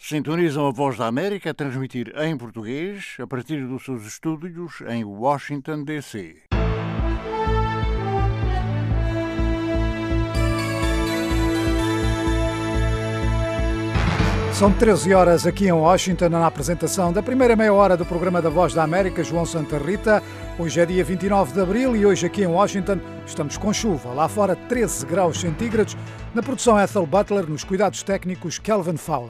Sintonizam a Voz da América a transmitir em português a partir dos seus estúdios em Washington, D.C. São 13 horas aqui em Washington na apresentação da primeira meia hora do programa da Voz da América, João Santa Rita. Hoje é dia 29 de abril e hoje aqui em Washington estamos com chuva. Lá fora 13 graus centígrados. Na produção Ethel Butler, nos cuidados técnicos Kelvin Fowler.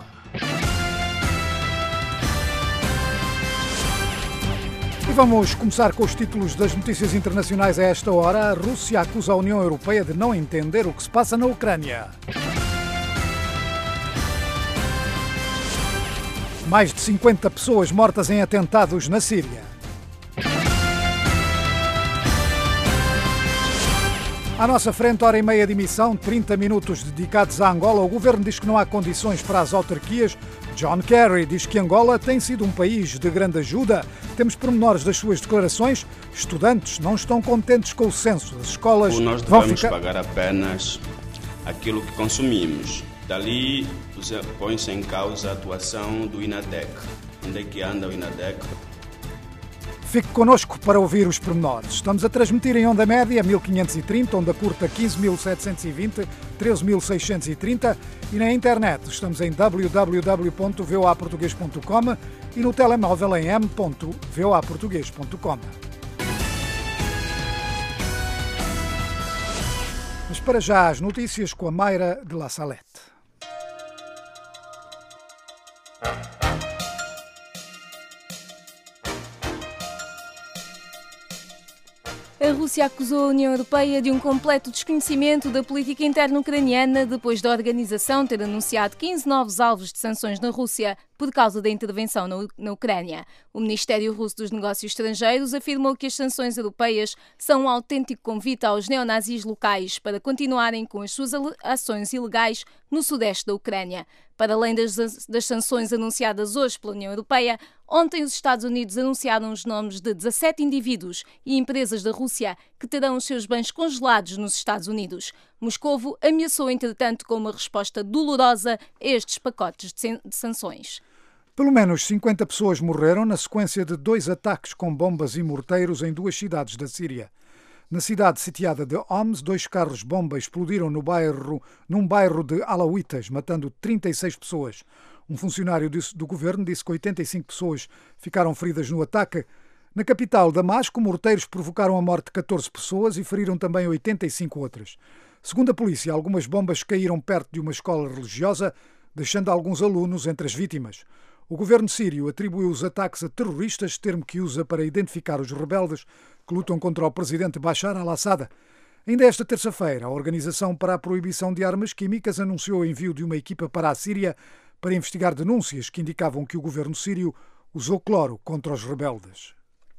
E vamos começar com os títulos das notícias internacionais a esta hora. A Rússia acusa a União Europeia de não entender o que se passa na Ucrânia. Mais de 50 pessoas mortas em atentados na Síria. À nossa frente, hora e meia de emissão, 30 minutos dedicados a Angola. O governo diz que não há condições para as autarquias. John Kerry diz que Angola tem sido um país de grande ajuda. Temos pormenores das suas declarações. Estudantes não estão contentes com o censo. As escolas nós devemos pagar apenas aquilo que consumimos. Dali põe-se em causa a atuação do INADEC. Onde é que anda o INADEC? Fique connosco para ouvir os pormenores. Estamos a transmitir em onda média 1530, onda curta 15.720, 13.630 e na internet estamos em www.voaportugues.com e no telemóvel em m.voaportugues.com. Mas para já as notícias com a Mayra de La Salette. A Rússia acusou a União Europeia de um completo desconhecimento da política interna ucraniana depois da organização ter anunciado 15 novos alvos de sanções na Rússia por causa da intervenção na Ucrânia. O Ministério Russo dos Negócios Estrangeiros afirmou que as sanções europeias são um autêntico convite aos neonazis locais para continuarem com as suas ações ilegais no sudeste da Ucrânia. Para além das sanções anunciadas hoje pela União Europeia, ontem os Estados Unidos anunciaram os nomes de 17 indivíduos e empresas da Rússia que terão os seus bens congelados nos Estados Unidos. Moscovo ameaçou, entretanto, com uma resposta dolorosa a estes pacotes de sanções. Pelo menos 50 pessoas morreram na sequência de 2 ataques com bombas e morteiros em 2 cidades da Síria. Na cidade sitiada de Homs, 2 carros-bomba explodiram num bairro de alauítas, matando 36 pessoas. Um funcionário do governo disse que 85 pessoas ficaram feridas no ataque. Na capital, Damasco, morteiros provocaram a morte de 14 pessoas e feriram também 85 outras. Segundo a polícia, algumas bombas caíram perto de uma escola religiosa, deixando alguns alunos entre as vítimas. O governo sírio atribuiu os ataques a terroristas, termo que usa para identificar os rebeldes que lutam contra o presidente Bashar al-Assad. Ainda esta terça-feira, a Organização para a Proibição de Armas Químicas anunciou o envio de uma equipa para a Síria para investigar denúncias que indicavam que o governo sírio usou cloro contra os rebeldes.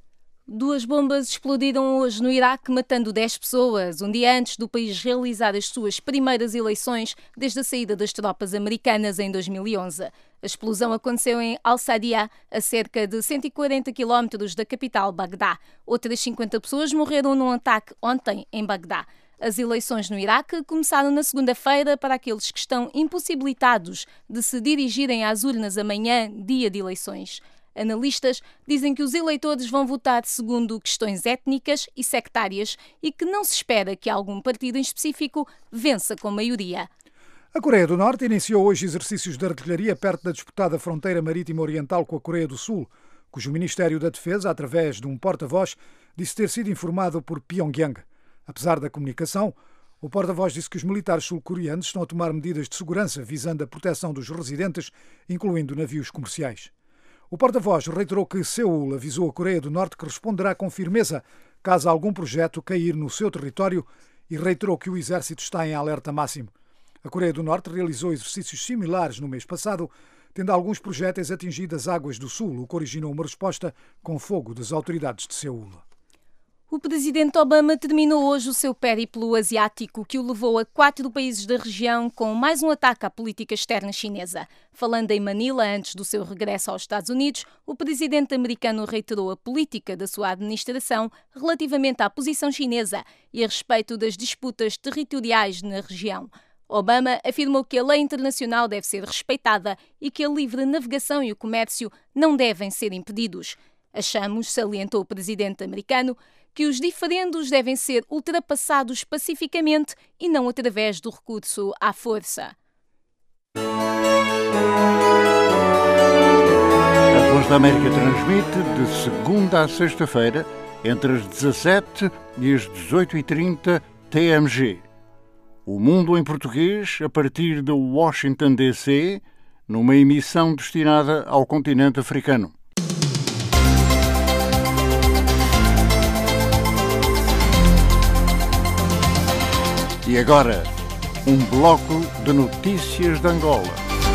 2 bombas explodiram hoje no Iraque, matando 10 pessoas, um dia antes do país realizar as suas primeiras eleições desde a saída das tropas americanas em 2011. A explosão aconteceu em Al-Sadia, a cerca de 140 km da capital Bagdá. Outras 50 pessoas morreram num ataque ontem em Bagdá. As eleições no Iraque começaram na segunda-feira para aqueles que estão impossibilitados de se dirigirem às urnas amanhã, dia de eleições. Analistas dizem que os eleitores vão votar segundo questões étnicas e sectárias e que não se espera que algum partido em específico vença com maioria. A Coreia do Norte iniciou hoje exercícios de artilharia perto da disputada fronteira marítima oriental com a Coreia do Sul, cujo Ministério da Defesa, através de um porta-voz, disse ter sido informado por Pyongyang. Apesar da comunicação, o porta-voz disse que os militares sul-coreanos estão a tomar medidas de segurança visando a proteção dos residentes, incluindo navios comerciais. O porta-voz reiterou que Seul avisou a Coreia do Norte que responderá com firmeza caso algum projeto cair no seu território e reiterou que o exército está em alerta máximo. A Coreia do Norte realizou exercícios similares no mês passado, tendo alguns projéteis atingido as águas do Sul, o que originou uma resposta com fogo das autoridades de Seul. O presidente Obama terminou hoje o seu périplo asiático, que o levou a 4 países da região com mais um ataque à política externa chinesa. Falando em Manila, antes do seu regresso aos Estados Unidos, o presidente americano reiterou a política da sua administração relativamente à posição chinesa e a respeito das disputas territoriais na região. Obama afirmou que a lei internacional deve ser respeitada e que a livre navegação e o comércio não devem ser impedidos. Achamos, salientou o presidente americano, que os diferendos devem ser ultrapassados pacificamente e não através do recurso à força. A Voz da América transmite de segunda a sexta-feira, entre as 17 e as 18h30 TMG. O Mundo em Português, a partir de Washington, D.C., numa emissão destinada ao continente africano. E agora, um bloco de notícias de Angola.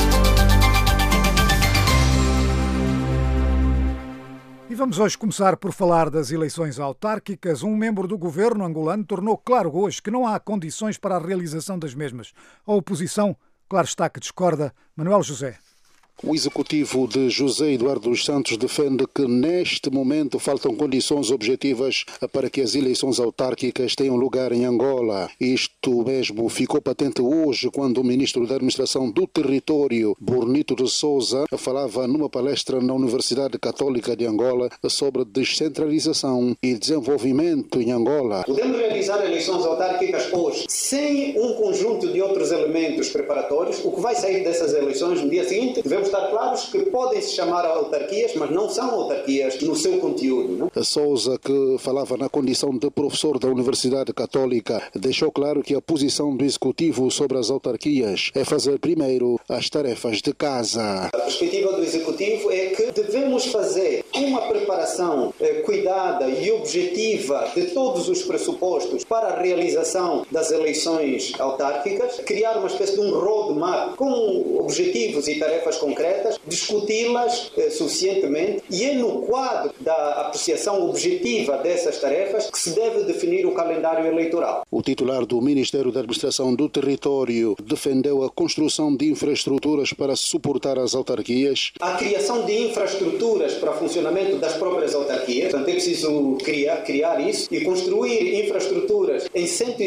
E vamos hoje começar por falar das eleições autárquicas. Um membro do governo angolano tornou claro hoje que não há condições para a realização das mesmas. A oposição, claro está que discorda. Manuel José. O executivo de José Eduardo dos Santos defende que neste momento faltam condições objetivas para que as eleições autárquicas tenham lugar em Angola. Isto mesmo ficou patente hoje quando o ministro da Administração do Território, Bonito de Sousa, falava numa palestra na Universidade Católica de Angola sobre descentralização e desenvolvimento em Angola. Podemos realizar eleições autárquicas hoje sem um conjunto de outros elementos preparatórios. O que vai sair dessas eleições no dia seguinte, devemos estar claros que podem se chamar autarquias, mas não são autarquias no seu conteúdo. Não? Sousa, que falava na condição de professor da Universidade Católica, deixou claro que a posição do Executivo sobre as autarquias é fazer primeiro as tarefas de casa. A perspectiva do Executivo é que devemos fazer uma preparação cuidada e objetiva de todos os pressupostos para a realização das eleições autárquicas, criar uma espécie de um roadmap com objetivos e tarefas concretas, discuti-las suficientemente e é no quadro da apreciação objetiva dessas tarefas que se deve definir o calendário eleitoral. O titular do Ministério da Administração do Território defendeu a construção de infraestruturas para suportar as autarquias. A criação de infraestruturas para o funcionamento das próprias autarquias, portanto é preciso criar isso e construir infraestruturas em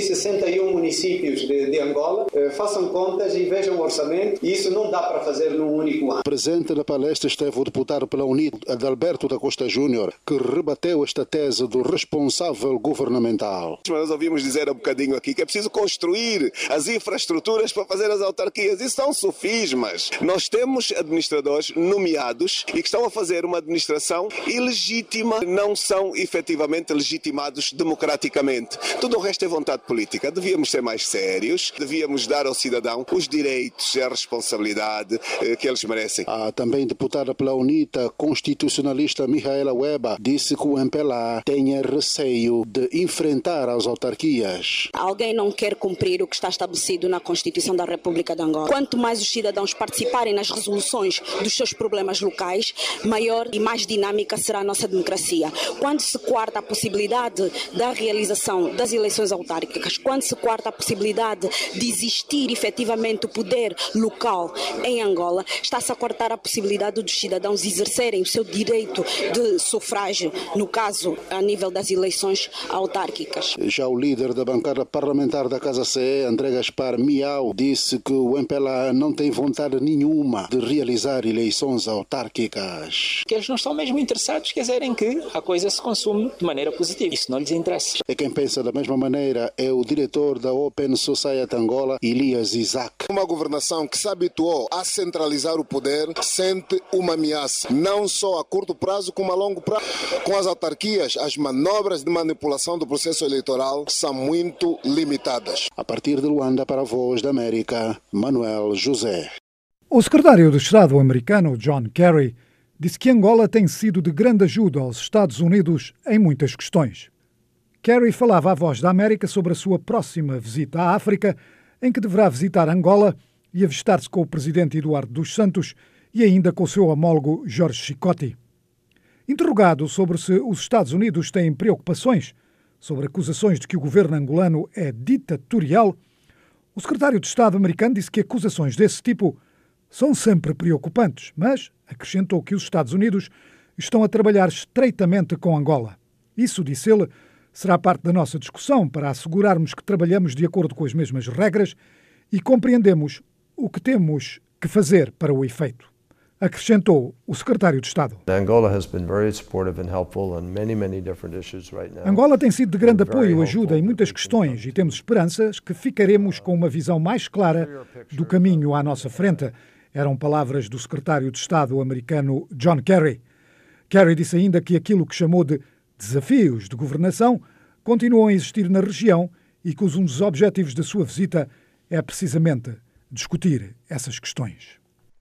161 municípios de Angola. Façam contas e vejam o orçamento, e isso não dá para fazer num único ano. Presente na palestra esteve o deputado pela UNIT, Adalberto da Costa Júnior, que rebateu esta tese do responsável governamental. Nós ouvimos dizer há um bocadinho aqui que é preciso construir as infraestruturas para fazer as autarquias. Isso são sofismas. Nós temos administradores nomeados e que estão a fazer uma administração ilegítima, não são efetivamente legitimados democraticamente. Tudo o resto é vontade política. Devíamos ser mais sérios, devíamos dar ao cidadão os direitos e a responsabilidade que eles merecem. A também deputada pela UNITA, constitucionalista Mihaela Weba, disse que o MPLA tem receio de enfrentar as autarquias. Alguém não quer cumprir o que está estabelecido na Constituição da República de Angola. Quanto mais os cidadãos participarem nas resoluções dos seus problemas locais, maior e mais dinâmica será a nossa democracia. Quando se quarta a possibilidade da realização das eleições autárquicas, quando se quarta a possibilidade de existir efetivamente o poder local em Angola, está-se a cortar a possibilidade dos cidadãos exercerem o seu direito de sufrágio, no caso, a nível das eleições autárquicas. Já o líder da bancada parlamentar da Casa CE, André Gaspar Miau, disse que o MPLA não tem vontade nenhuma de realizar eleições autárquicas. Que eles não estão mesmo interessados, querem que a coisa se consuma de maneira positiva. Isso não lhes interessa. E quem pensa da mesma maneira é o diretor da Open Society Angola, Elias Isaac. Uma governação que se habituou a centralizar o poder sente uma ameaça, não só a curto prazo como a longo prazo. Com as autarquias, as manobras de manipulação do processo eleitoral são muito limitadas. A partir de Luanda, para a Voz da América, Manuel José. O secretário de Estado americano, John Kerry, disse que Angola tem sido de grande ajuda aos Estados Unidos em muitas questões. Kerry falava à Voz da América sobre a sua próxima visita à África, em que deverá visitar Angola e avistar-se com o presidente Eduardo dos Santos e ainda com o seu homólogo Jorge Chicotti. Interrogado sobre se os Estados Unidos têm preocupações sobre acusações de que o governo angolano é ditatorial, o secretário de Estado americano disse que acusações desse tipo são sempre preocupantes, mas acrescentou que os Estados Unidos estão a trabalhar estreitamente com Angola. Isso, disse ele, será parte da nossa discussão para assegurarmos que trabalhamos de acordo com as mesmas regras e compreendemos o que temos que fazer para o efeito, acrescentou o secretário de Estado. Angola tem sido de grande apoio e ajuda em muitas questões e temos esperanças que ficaremos com uma visão mais clara do caminho à nossa frente. Eram palavras do secretário de Estado americano John Kerry. Kerry disse ainda que aquilo que chamou de desafios de governação continuam a existir na região e que um dos objetivos da sua visita é precisamente discutir essas questões.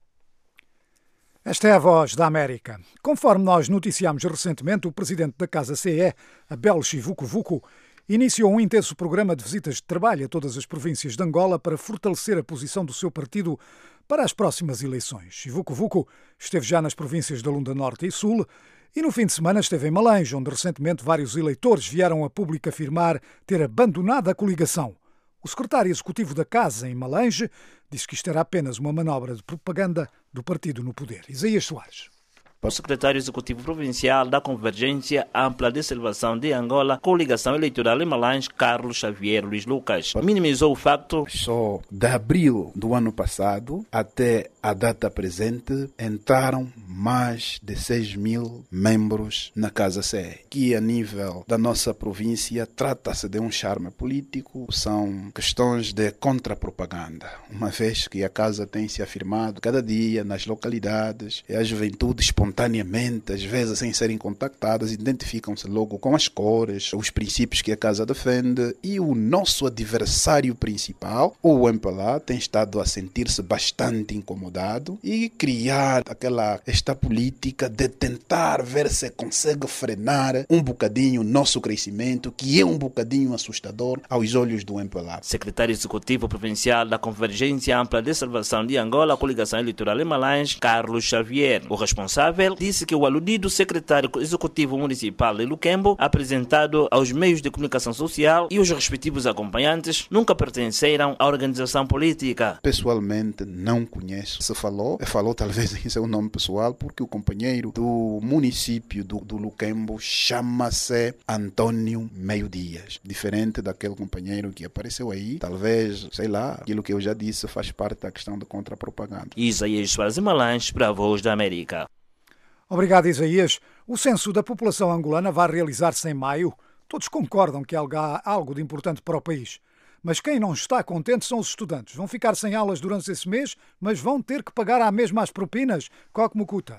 Esta é a Voz da América. Conforme nós noticiámos recentemente, o presidente da Casa CE, Abel Chivucovuco, iniciou um intenso programa de visitas de trabalho a todas as províncias de Angola para fortalecer a posição do seu partido para as próximas eleições. Chivucovuco esteve já nas províncias da Lunda Norte e Sul e no fim de semana esteve em Malange, onde recentemente vários eleitores vieram a público afirmar ter abandonado a coligação. O secretário executivo da Casa, em Malange, disse que isto era apenas uma manobra de propaganda do partido no poder. Isaías Soares. O secretário executivo provincial da Convergência Ampla de Salvação de Angola, coligação eleitoral em Malange, Carlos Xavier Luiz Lucas, minimizou o facto. Só de abril do ano passado até a data presente entraram mais de 6 mil membros na Casa CE, que a nível da nossa província trata-se de um charme político, são questões de contra-propaganda, uma vez que a Casa tem se afirmado cada dia nas localidades e a juventude espontaneamente, às vezes sem serem contactadas, identificam-se logo com as cores, os princípios que a Casa defende, e o nosso adversário principal, o MPLA, tem estado a sentir-se bastante incomodado e criar esta política de tentar ver se consegue frenar um bocadinho o nosso crescimento, que é um bocadinho assustador aos olhos do MPLA. Secretário Executivo Provincial da Convergência Ampla de Salvação de Angola, coligação eleitoral em Malange, Carlos Xavier. O responsável disse que o aludido secretário executivo municipal de Luquembo, apresentado aos meios de comunicação social e os respectivos acompanhantes, nunca pertenceram à organização política. Pessoalmente não conheço. Se falou talvez em seu nome pessoal, porque o companheiro do município do Luquembo chama-se Antônio Meio Dias. Diferente daquele companheiro que apareceu aí, talvez, sei lá, aquilo que eu já disse faz parte da questão da contra-propaganda. Isaías Soares Malange para a Voz da América. Obrigado, Isaías. O censo da população angolana vai realizar-se em maio. Todos concordam que há algo de importante para o país. Mas quem não está contente são os estudantes. Vão ficar sem aulas durante esse mês, mas vão ter que pagar à mesma as propinas. Coque Mucuta.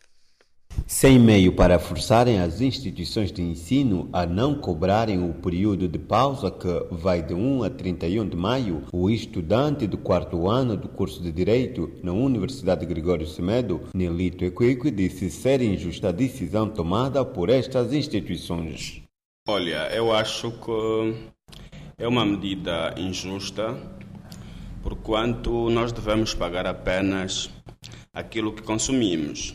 Sem meio para forçarem as instituições de ensino a não cobrarem o período de pausa que vai de 1 a 31 de maio, o estudante do 4º ano do curso de Direito na Universidade Gregório Semedo, Nelito Equique, disse ser injusta a decisão tomada por estas instituições. Olha, eu acho que é uma medida injusta, porquanto nós devemos pagar apenas aquilo que consumimos.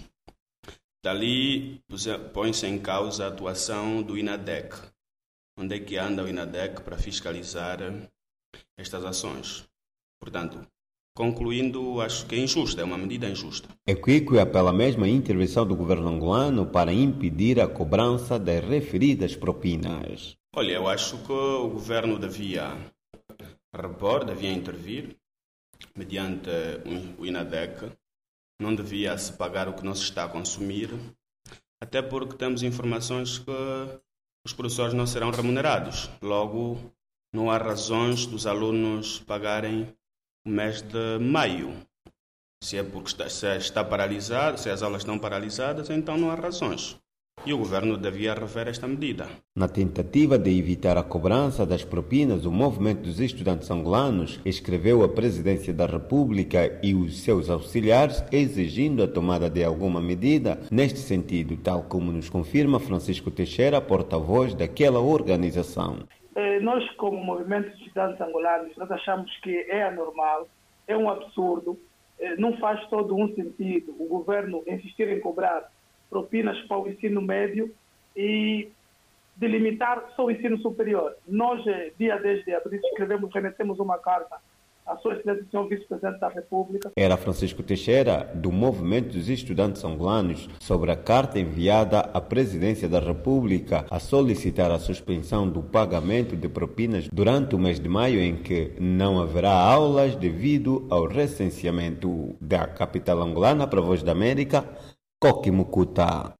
Dali põe-se em causa a atuação do INADEC. Onde é que anda o INADEC para fiscalizar estas ações? Portanto, concluindo, acho que é injusta, é uma medida injusta. Equique apela à mesma intervenção do governo angolano para impedir a cobrança das referidas propinas. Olha, eu acho que o governo devia repor, devia intervir mediante o INADEC. Não devia se pagar o que não se está a consumir, até porque temos informações que os professores não serão remunerados. Logo, não há razões dos alunos pagarem o mês de maio. Se é porque está paralisado, se as aulas estão paralisadas, então não há razões. E o governo devia rever esta medida. Na tentativa de evitar a cobrança das propinas, o movimento dos estudantes angolanos escreveu à Presidência da República e os seus auxiliares exigindo a tomada de alguma medida neste sentido, tal como nos confirma Francisco Teixeira, porta-voz daquela organização. Nós, como movimento de estudantes angolanos, nós achamos que é anormal, é um absurdo, não faz todo um sentido o governo insistir em cobrar propinas para o ensino médio e delimitar só o ensino superior. Nós, dia 10 de abril, remetemos uma carta a Sua Excelência, Sr. Vice-Presidente da República. Era Francisco Teixeira, do Movimento dos Estudantes Angolanos, sobre a carta enviada à Presidência da República a solicitar a suspensão do pagamento de propinas durante o mês de maio, em que não haverá aulas devido ao recenseamento. Da capital angolana para a Voz da América, Coqui Mucuta.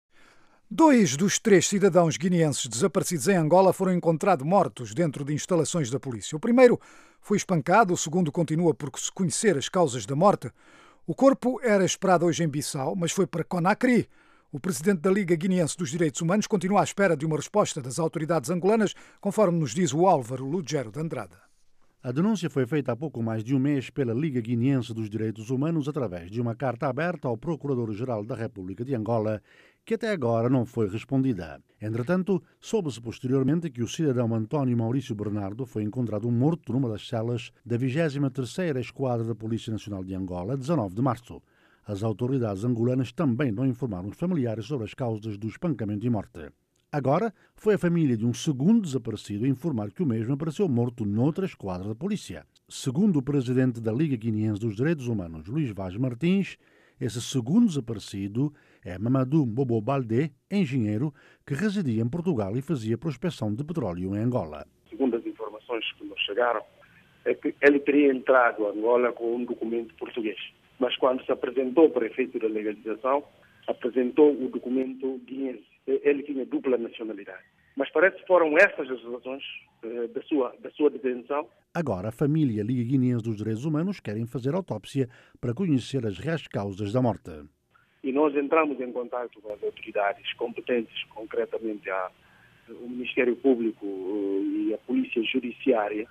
2 dos 3 cidadãos guineenses desaparecidos em Angola foram encontrados mortos dentro de instalações da polícia. O primeiro foi espancado, o segundo continua por se conhecer as causas da morte. O corpo era esperado hoje em Bissau, mas foi para Conakry. O presidente da Liga Guineense dos Direitos Humanos continua à espera de uma resposta das autoridades angolanas, conforme nos diz o Álvaro Lugero de Andrade. A denúncia foi feita há pouco mais de um mês pela Liga Guineense dos Direitos Humanos através de uma carta aberta ao Procurador-Geral da República de Angola, que até agora não foi respondida. Entretanto, soube-se posteriormente que o cidadão António Maurício Bernardo foi encontrado morto numa das celas da 23ª Esquadra da Polícia Nacional de Angola, 19 de março. As autoridades angolanas também não informaram os familiares sobre as causas do espancamento e morte. Agora, foi a família de um segundo desaparecido a informar que o mesmo apareceu morto noutra esquadra da polícia. Segundo o presidente da Liga Guineense dos Direitos Humanos, Luís Vaz Martins, esse segundo desaparecido é Mamadou Bobo Baldé, engenheiro, que residia em Portugal e fazia prospecção de petróleo em Angola. Segundo as informações que nos chegaram, é que ele teria entrado a Angola com um documento português. Mas quando se apresentou para efeito da legalização, apresentou o documento guineense. Ele tinha dupla nacionalidade. Mas parece que foram essas as razões da sua detenção. Agora, a família e a Liga Guineense dos Direitos Humanos querem fazer autópsia para conhecer as reais causas da morte. E nós entramos em contato com as autoridades competentes, concretamente o Ministério Público e a Polícia Judiciária,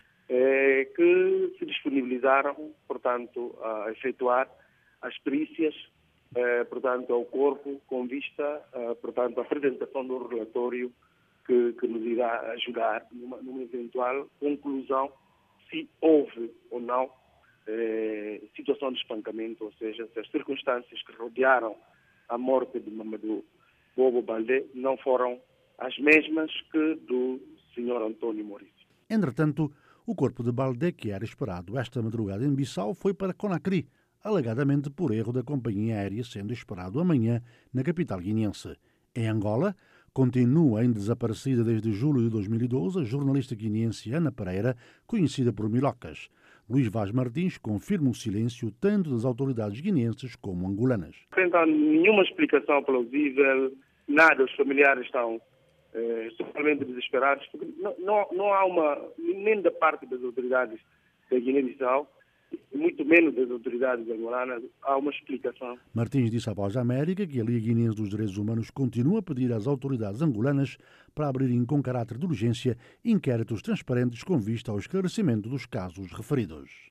que se disponibilizaram, portanto, a efetuar as perícias, portanto, ao corpo, com vista, portanto, à apresentação do relatório que nos irá ajudar numa eventual conclusão se houve ou não situação de espancamento, ou seja, se as circunstâncias que rodearam a morte de Mamadou Bobo Baldé não foram as mesmas que do Sr. António Maurício. Entretanto, o corpo de Baldé, que era esperado esta madrugada em Bissau, foi para Conakry, alegadamente por erro da companhia aérea, sendo esperado amanhã na capital guineense. Em Angola, continua ainda desaparecida desde julho de 2012 a jornalista guineense Ana Pereira, conhecida por Milocas. Luís Vaz Martins confirma o silêncio tanto das autoridades guineenses como angolanas. Não há nenhuma explicação plausível, nada, os familiares estão totalmente desesperados, porque não há nem da parte das autoridades da Guiné-Bissau, muito menos das autoridades angolanas, há uma explicação. Martins disse à Voz da América que a Liga Guineense dos Direitos Humanos continua a pedir às autoridades angolanas para abrirem com caráter de urgência inquéritos transparentes com vista ao esclarecimento dos casos referidos.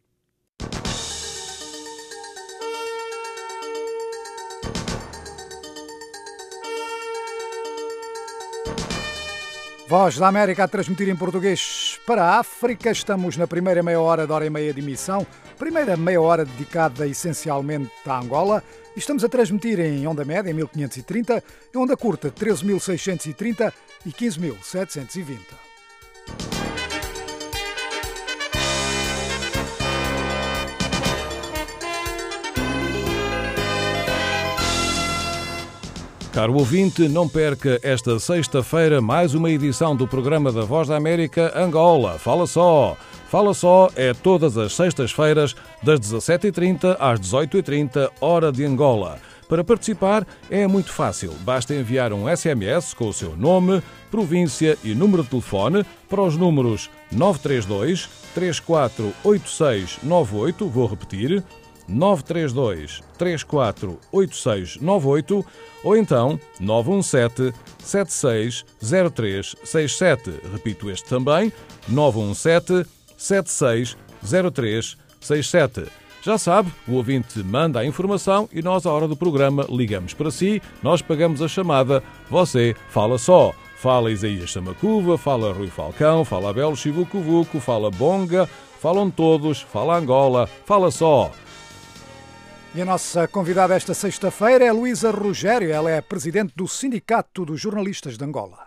Voz da América a transmitir em português para a África. Estamos na primeira meia hora da hora e meia de emissão. Primeira meia hora dedicada essencialmente à Angola. Estamos a transmitir em onda média em 1530, em onda curta 13.630 e 15.720. Caro ouvinte, não perca esta sexta-feira mais uma edição do programa da Voz da América Angola. Fala só! Fala só é todas as sextas-feiras das 17h30 às 18h30, hora de Angola. Para participar é muito fácil. Basta enviar um SMS com o seu nome, província e número de telefone para os números 932 348698, vou repetir, 932 348698 ou então 917 760367. Repito este também, 917 760367. Já sabe, o ouvinte manda a informação e nós, à hora do programa, ligamos para si, nós pagamos a chamada, você fala só. Fala Isaías Samacuva, fala Rui Falcão, fala Abel Chivucovuco, fala Bonga, falam todos, fala Angola, fala só. E a nossa convidada esta sexta-feira é Luísa Rogério. Ela é presidente do Sindicato dos Jornalistas de Angola.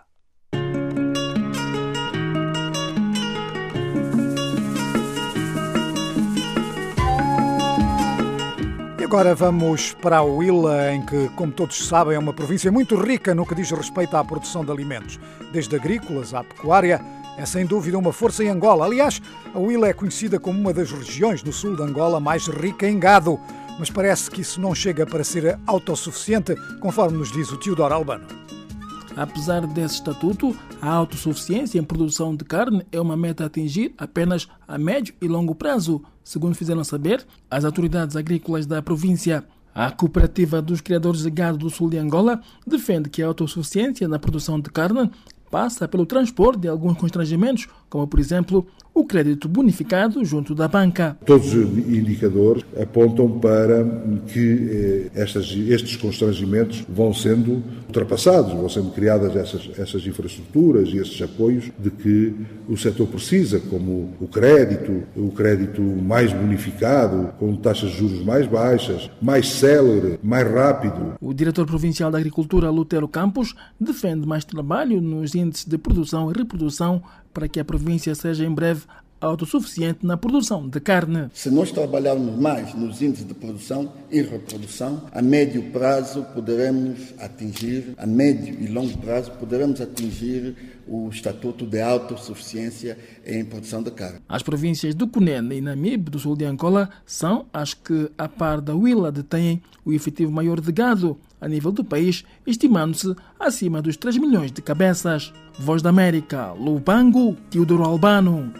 agora vamos para a Huila, em que, como todos sabem, é uma província muito rica no que diz respeito à produção de alimentos. Desde agrícolas à pecuária, é sem dúvida uma força em Angola. Aliás, a Huila é conhecida como uma das regiões no sul de Angola mais rica em gado. Mas parece que isso não chega para ser autossuficiente, conforme nos diz o Teodoro Albano. Apesar desse estatuto, a autossuficiência em produção de carne é uma meta a atingir apenas a médio e longo prazo, segundo fizeram saber as autoridades agrícolas da província. A Cooperativa dos Criadores de Gado do Sul de Angola defende que a autossuficiência na produção de carne passa pelo transpor de alguns constrangimentos, como, por exemplo, o crédito bonificado junto da banca. Todos os indicadores apontam para que estes constrangimentos vão sendo ultrapassados, vão sendo criadas essas infraestruturas e esses apoios de que o setor precisa, como o crédito mais bonificado, com taxas de juros mais baixas, mais célere, mais rápido. O diretor provincial da Agricultura, Lutero Campos, defende mais trabalho nos índices de produção e reprodução para que a província seja em breve autossuficiente na produção de carne. Se nós trabalharmos mais nos índices de produção e reprodução, a médio prazo poderemos atingir, a médio e longo prazo poderemos atingir o estatuto de autossuficiência em produção de carne. As províncias do Cunene e Namibe, do sul de Angola, são as que, a par da Huila, detêm o efetivo maior de gado a nível do país, estimando-se acima dos 3 milhões de cabeças. Voz da América, Lubango, Teodoro Albano.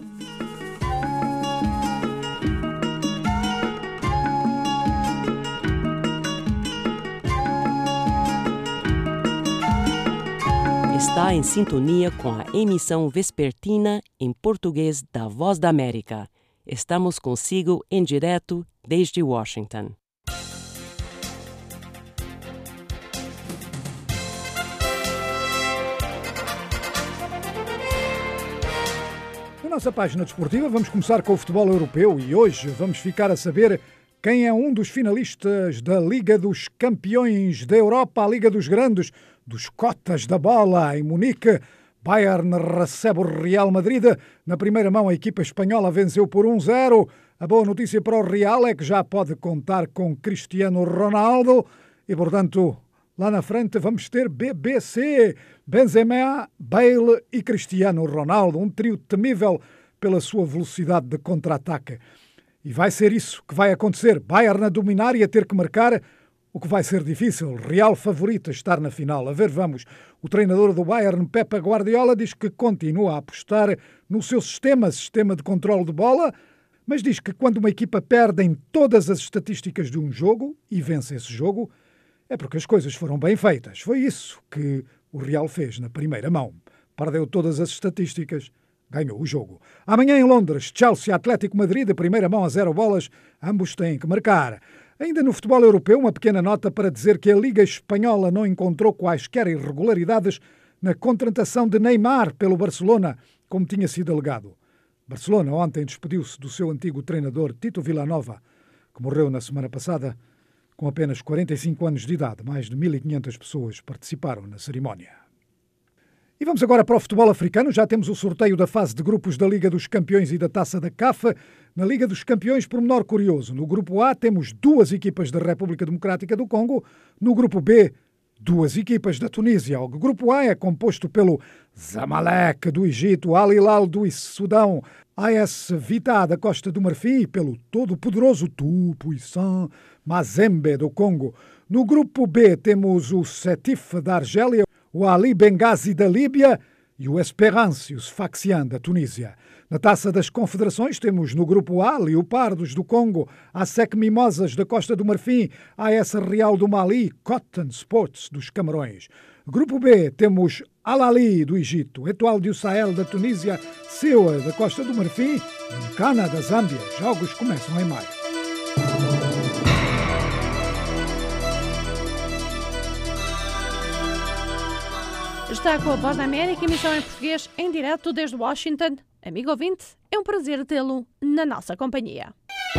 Está em sintonia com a emissão vespertina em português da Voz da América. Estamos consigo em direto desde Washington. Na nossa página desportiva vamos começar com o futebol europeu e hoje vamos ficar a saber quem é um dos finalistas da Liga dos Campeões da Europa, a Liga dos Grandes, dos cotas da bola. Em Munique, Bayern recebe o Real Madrid. Na primeira mão, a equipa espanhola venceu por 1-0. A boa notícia para o Real é que já pode contar com Cristiano Ronaldo e, portanto, lá na frente vamos ter BBC, Benzema, Bale e Cristiano Ronaldo, um trio temível pela sua velocidade de contra-ataque. E vai ser isso que vai acontecer. Bayern a dominar e a ter que marcar, o que vai ser difícil. Real favorito a estar na final. A ver, vamos. O treinador do Bayern, Pep Guardiola, diz que continua a apostar no seu sistema de controle de bola, mas diz que quando uma equipa perde em todas as estatísticas de um jogo e vence esse jogo, é porque as coisas foram bem feitas. Foi isso que o Real fez na primeira mão. Perdeu todas as estatísticas, ganhou o jogo. Amanhã em Londres, Chelsea Atlético Madrid, de primeira mão a 0 bolas, ambos têm que marcar. Ainda no futebol europeu, uma pequena nota para dizer que a Liga Espanhola não encontrou quaisquer irregularidades na contratação de Neymar pelo Barcelona, como tinha sido alegado. Barcelona ontem despediu-se do seu antigo treinador Tito Villanova, que morreu na semana passada com apenas 45 anos de idade. Mais de 1.500 pessoas participaram na cerimónia. E vamos agora para o futebol africano. Já temos o sorteio da fase de grupos da Liga dos Campeões e da Taça da CAF. Na Liga dos Campeões, pormenor curioso. No grupo A temos 2 equipas da República Democrática do Congo. No grupo B, 2 equipas da Tunísia. O grupo A é composto pelo Zamalek do Egito, Al Hilal do Sudão, AS Vita da Costa do Marfim e pelo todo-poderoso Tout-Puissant Mazembe do Congo. No grupo B temos o Sétif da Argélia, o Ali Benghazi da Líbia e o Espérance, o Sfaxian da Tunísia. Na Taça das Confederações temos no grupo A Leopardos do Congo, ASEC Mimosas da Costa do Marfim, AS Real do Mali, Cotton Sports dos Camarões. Grupo B temos Al-Ali do Egito, Etoile du Sahel da Tunísia, Sewa da Costa do Marfim e Nkana da Zâmbia. Jogos começam em maio. Está com a Voz da América, emissão em português, em direto desde Washington. Amigo ouvinte, é um prazer tê-lo na nossa companhia.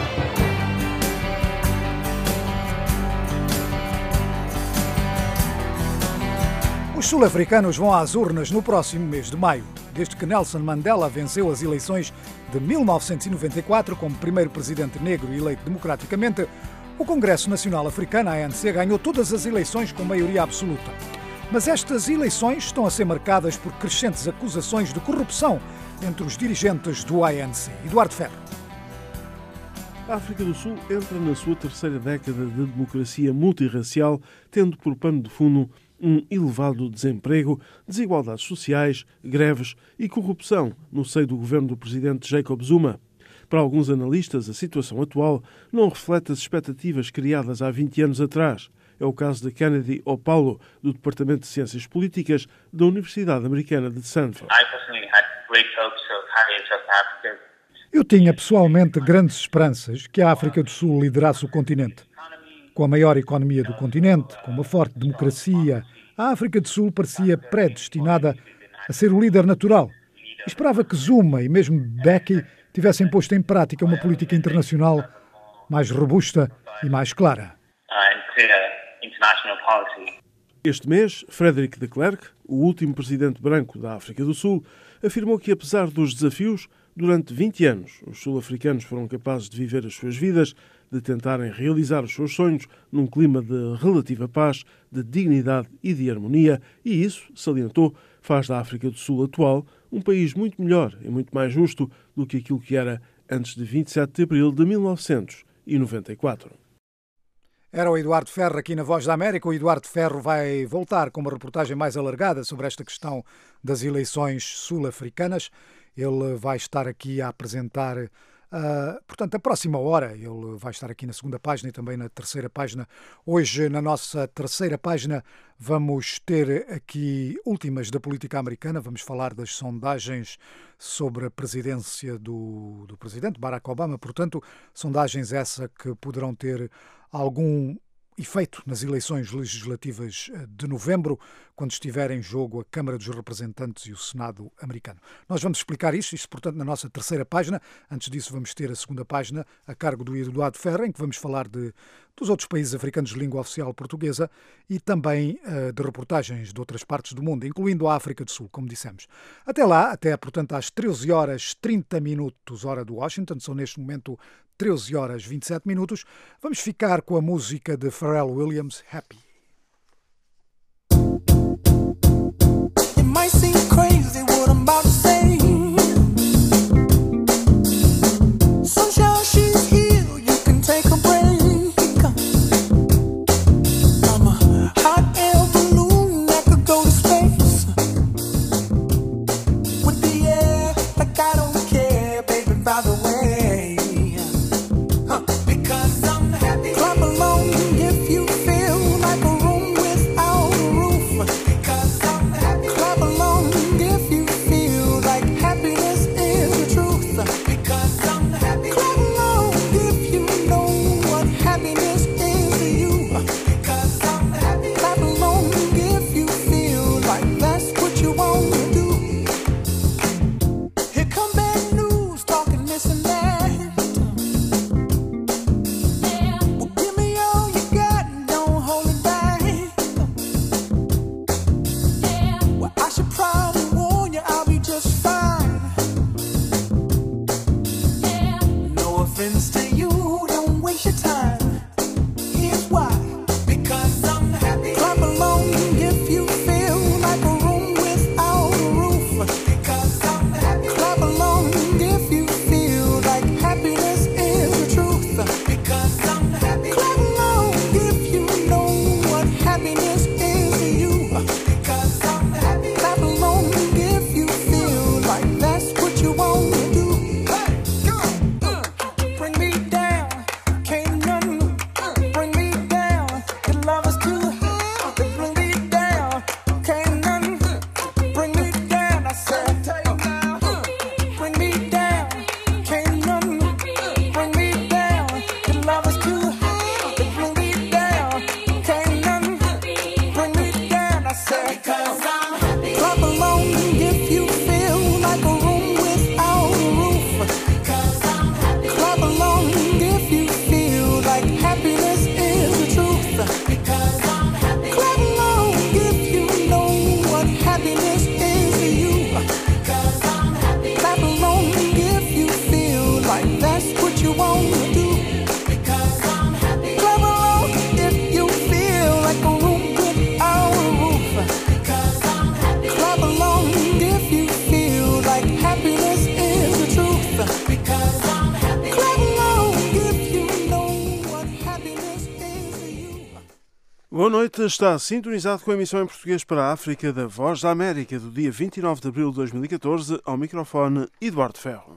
Os sul-africanos vão às urnas no próximo mês de maio. Desde que Nelson Mandela venceu as eleições de 1994 como primeiro presidente negro eleito democraticamente, O Congresso Nacional Africano, a ANC, ganhou todas as eleições com maioria absoluta. Mas estas eleições estão a ser marcadas por crescentes acusações de corrupção entre os dirigentes do ANC. Eduardo Ferro. A África do Sul entra na sua terceira década de democracia multirracial, tendo por pano de fundo um elevado desemprego, desigualdades sociais, greves e corrupção no seio do governo do presidente Jacob Zuma. Para alguns analistas, a situação atual não reflete as expectativas criadas há 20 anos atrás. É o caso de Kennedy Opaulo, do Departamento de Ciências Políticas da Universidade Americana de Stanford. Eu tinha pessoalmente grandes esperanças que a África do Sul liderasse o continente. Com a maior economia do continente, com uma forte democracia, a África do Sul parecia predestinada a ser o líder natural. Esperava que Zuma e mesmo Mbeki tivessem posto em prática uma política internacional mais robusta e mais clara. Este mês, Frederick de Klerk, o último presidente branco da África do Sul, afirmou que, apesar dos desafios, durante 20 anos, os sul-africanos foram capazes de viver as suas vidas, de tentarem realizar os seus sonhos num clima de relativa paz, de dignidade e de harmonia, e isso, salientou, faz da África do Sul atual um país muito melhor e muito mais justo do que aquilo que era antes de 27 de abril de 1994. Era o Eduardo Ferro aqui na Voz da América. O Eduardo Ferro vai voltar com uma reportagem mais alargada sobre esta questão das eleições sul-africanas. Ele vai estar aqui a apresentar, portanto, a próxima hora. Ele vai estar aqui na segunda página e também na terceira página. Hoje, na nossa terceira página, vamos ter aqui últimas da política americana. Vamos falar das sondagens sobre a presidência do presidente Barack Obama. Portanto, sondagens essa que poderão ter algum efeito nas eleições legislativas de novembro, quando estiver em jogo a Câmara dos Representantes e o Senado americano. Nós vamos explicar isto, portanto, na nossa terceira página. Antes disso, vamos ter a segunda página, a cargo do Eduardo Ferro, em que vamos falar dos outros países africanos de língua oficial portuguesa e também de reportagens de outras partes do mundo, incluindo a África do Sul, como dissemos. Até lá, portanto, às 13h30, hora de Washington, são neste momento 13h27, vamos ficar com a música de Pharrell Williams, Happy. It might seem crazy what I'm about to say. Sunshine, she's here, you can take a break. I'm a hot air balloon that could go to space. With the air, like I don't care, baby, by the way. Feel Boa noite, está sintonizado com a emissão em português para a África da Voz da América, do dia 29 de abril de 2014, ao microfone Eduardo Ferro.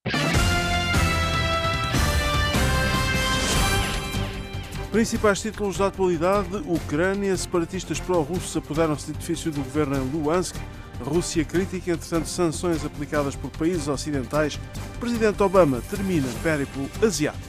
Principais títulos da atualidade: Ucrânia, separatistas pró-russos apoderam-se de edifício do governo em Luhansk, Rússia crítica, entretanto, sanções aplicadas por países ocidentais, Presidente Obama termina périplo asiático.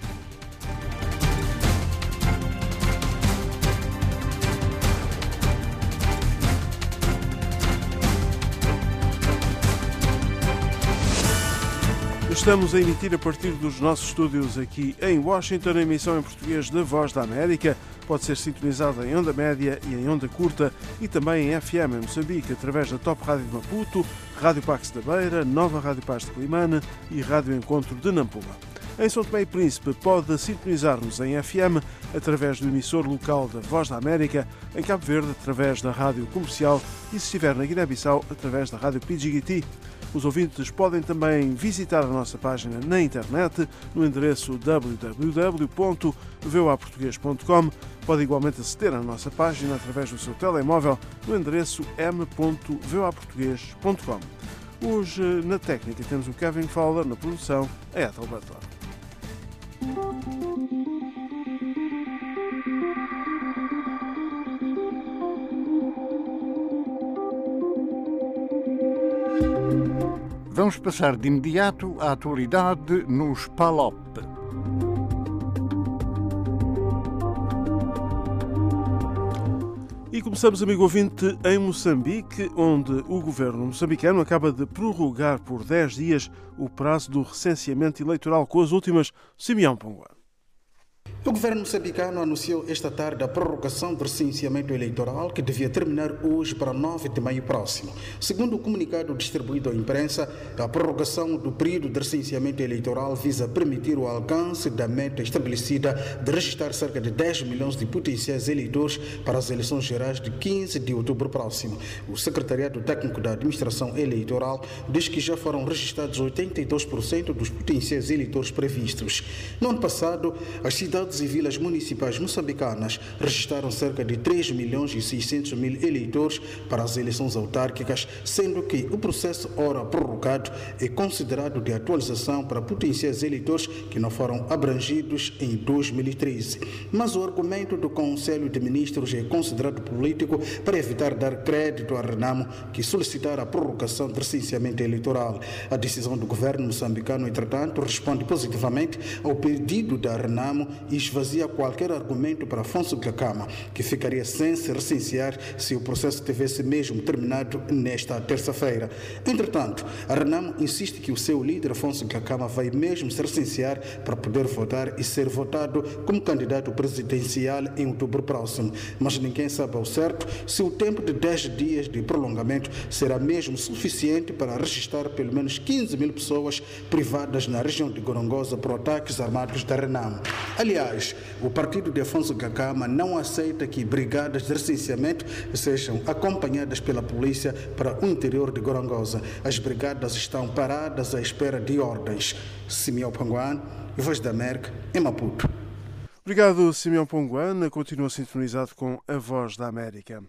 Estamos a emitir a partir dos nossos estúdios aqui em Washington, a emissão em português da Voz da América. Pode ser sintonizada em onda média e em onda curta e também em FM em Moçambique, através da Top Rádio de Maputo, Rádio Pax da Beira, Nova Rádio Paz de Climane e Rádio Encontro de Nampula. Em São Tomé e Príncipe pode sintonizar-nos em FM através do emissor local da Voz da América, em Cabo Verde através da Rádio Comercial e, se estiver na Guiné-Bissau, através da Rádio Pidjigiti. Os ouvintes podem também visitar a nossa página na internet no endereço www.voaportugues.com. Pode igualmente aceder à nossa página através do seu telemóvel no endereço m.voaportugues.com. Hoje, na técnica, temos o Kevin Fowler, na produção, a Ethel Butler. Vamos passar de imediato à atualidade nos PALOP. E começamos, amigo ouvinte, em Moçambique, onde o governo moçambicano acaba de prorrogar por 10 dias o prazo do recenseamento eleitoral com as últimas. Simeão Ponguá. O governo moçambicano anunciou esta tarde a prorrogação do recenseamento eleitoral que devia terminar hoje para 9 de maio próximo. Segundo o comunicado distribuído à imprensa, a prorrogação do período de recenseamento eleitoral visa permitir o alcance da meta estabelecida de registrar cerca de 10 milhões de potenciais eleitores para as eleições gerais de 15 de outubro próximo. O Secretariado Técnico da Administração Eleitoral diz que já foram registrados 82% dos potenciais eleitores previstos. No ano passado, as cidades e vilas municipais moçambicanas registraram cerca de 3 milhões e 600 mil eleitores para as eleições autárquicas, sendo que o processo ora prorrogado é considerado de atualização para potenciais eleitores que não foram abrangidos em 2013. Mas o argumento do Conselho de Ministros é considerado político para evitar dar crédito à Renamo, que solicitar a prorrogação do recenseamento eleitoral. A decisão do governo moçambicano, entretanto, responde positivamente ao pedido da Renamo e esvazia qualquer argumento para Afonso Dhlakama, que ficaria sem se recensear se o processo tivesse mesmo terminado nesta terça-feira. Entretanto, a Renamo insiste que o seu líder, Afonso Dhlakama, vai mesmo se recensear para poder votar e ser votado como candidato presidencial em outubro próximo. Mas ninguém sabe ao certo se o tempo de 10 dias de prolongamento será mesmo suficiente para registrar pelo menos 15 mil pessoas privadas na região de Gorongosa por ataques armados da Renamo. Aliás, o partido de Afonso Dhlakama não aceita que brigadas de recenseamento sejam acompanhadas pela polícia para o interior de Gorongosa. As brigadas estão paradas à espera de ordens. Simeão Ponguan, Voz da América, em Maputo. Obrigado, Simeão Ponguan. Continua sintonizado com a Voz da América.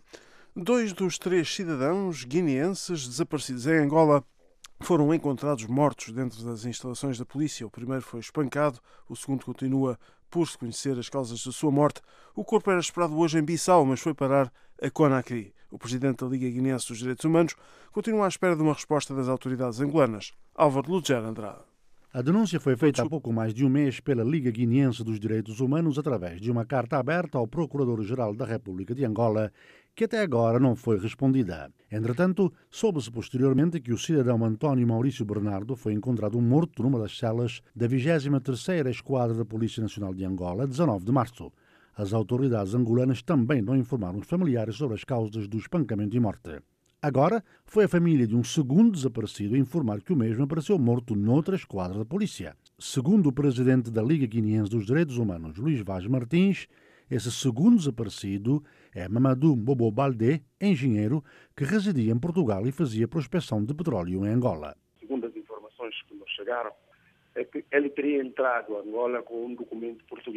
2 dos 3 cidadãos guineenses desaparecidos em Angola foram encontrados mortos dentro das instalações da polícia. O primeiro foi espancado, o segundo continua por se conhecer as causas da sua morte. O corpo era esperado hoje em Bissau, mas foi parar a Conakry. O presidente da Liga Guineense dos Direitos Humanos continua à espera de uma resposta das autoridades angolanas. Álvaro Lugero Andrade. A denúncia foi feita há pouco mais de um mês pela Liga Guineense dos Direitos Humanos através de uma carta aberta ao Procurador-Geral da República de Angola, que até agora não foi respondida. Entretanto, soube-se posteriormente que o cidadão António Maurício Bernardo foi encontrado morto numa das celas da 23ª Esquadra da Polícia Nacional de Angola, 19 de março. As autoridades angolanas também não informaram os familiares sobre as causas do espancamento e morte. Agora, foi a família de um segundo desaparecido a informar que o mesmo apareceu morto noutra esquadra da polícia. Segundo o presidente da Liga Guineense dos Direitos Humanos, Luís Vaz Martins, esse segundo desaparecido é Mamadou Bobo Baldé, engenheiro, que residia em Portugal e fazia prospecção de petróleo em Angola. Segundo as informações que nos chegaram, é que ele teria entrado a Angola com um documento português.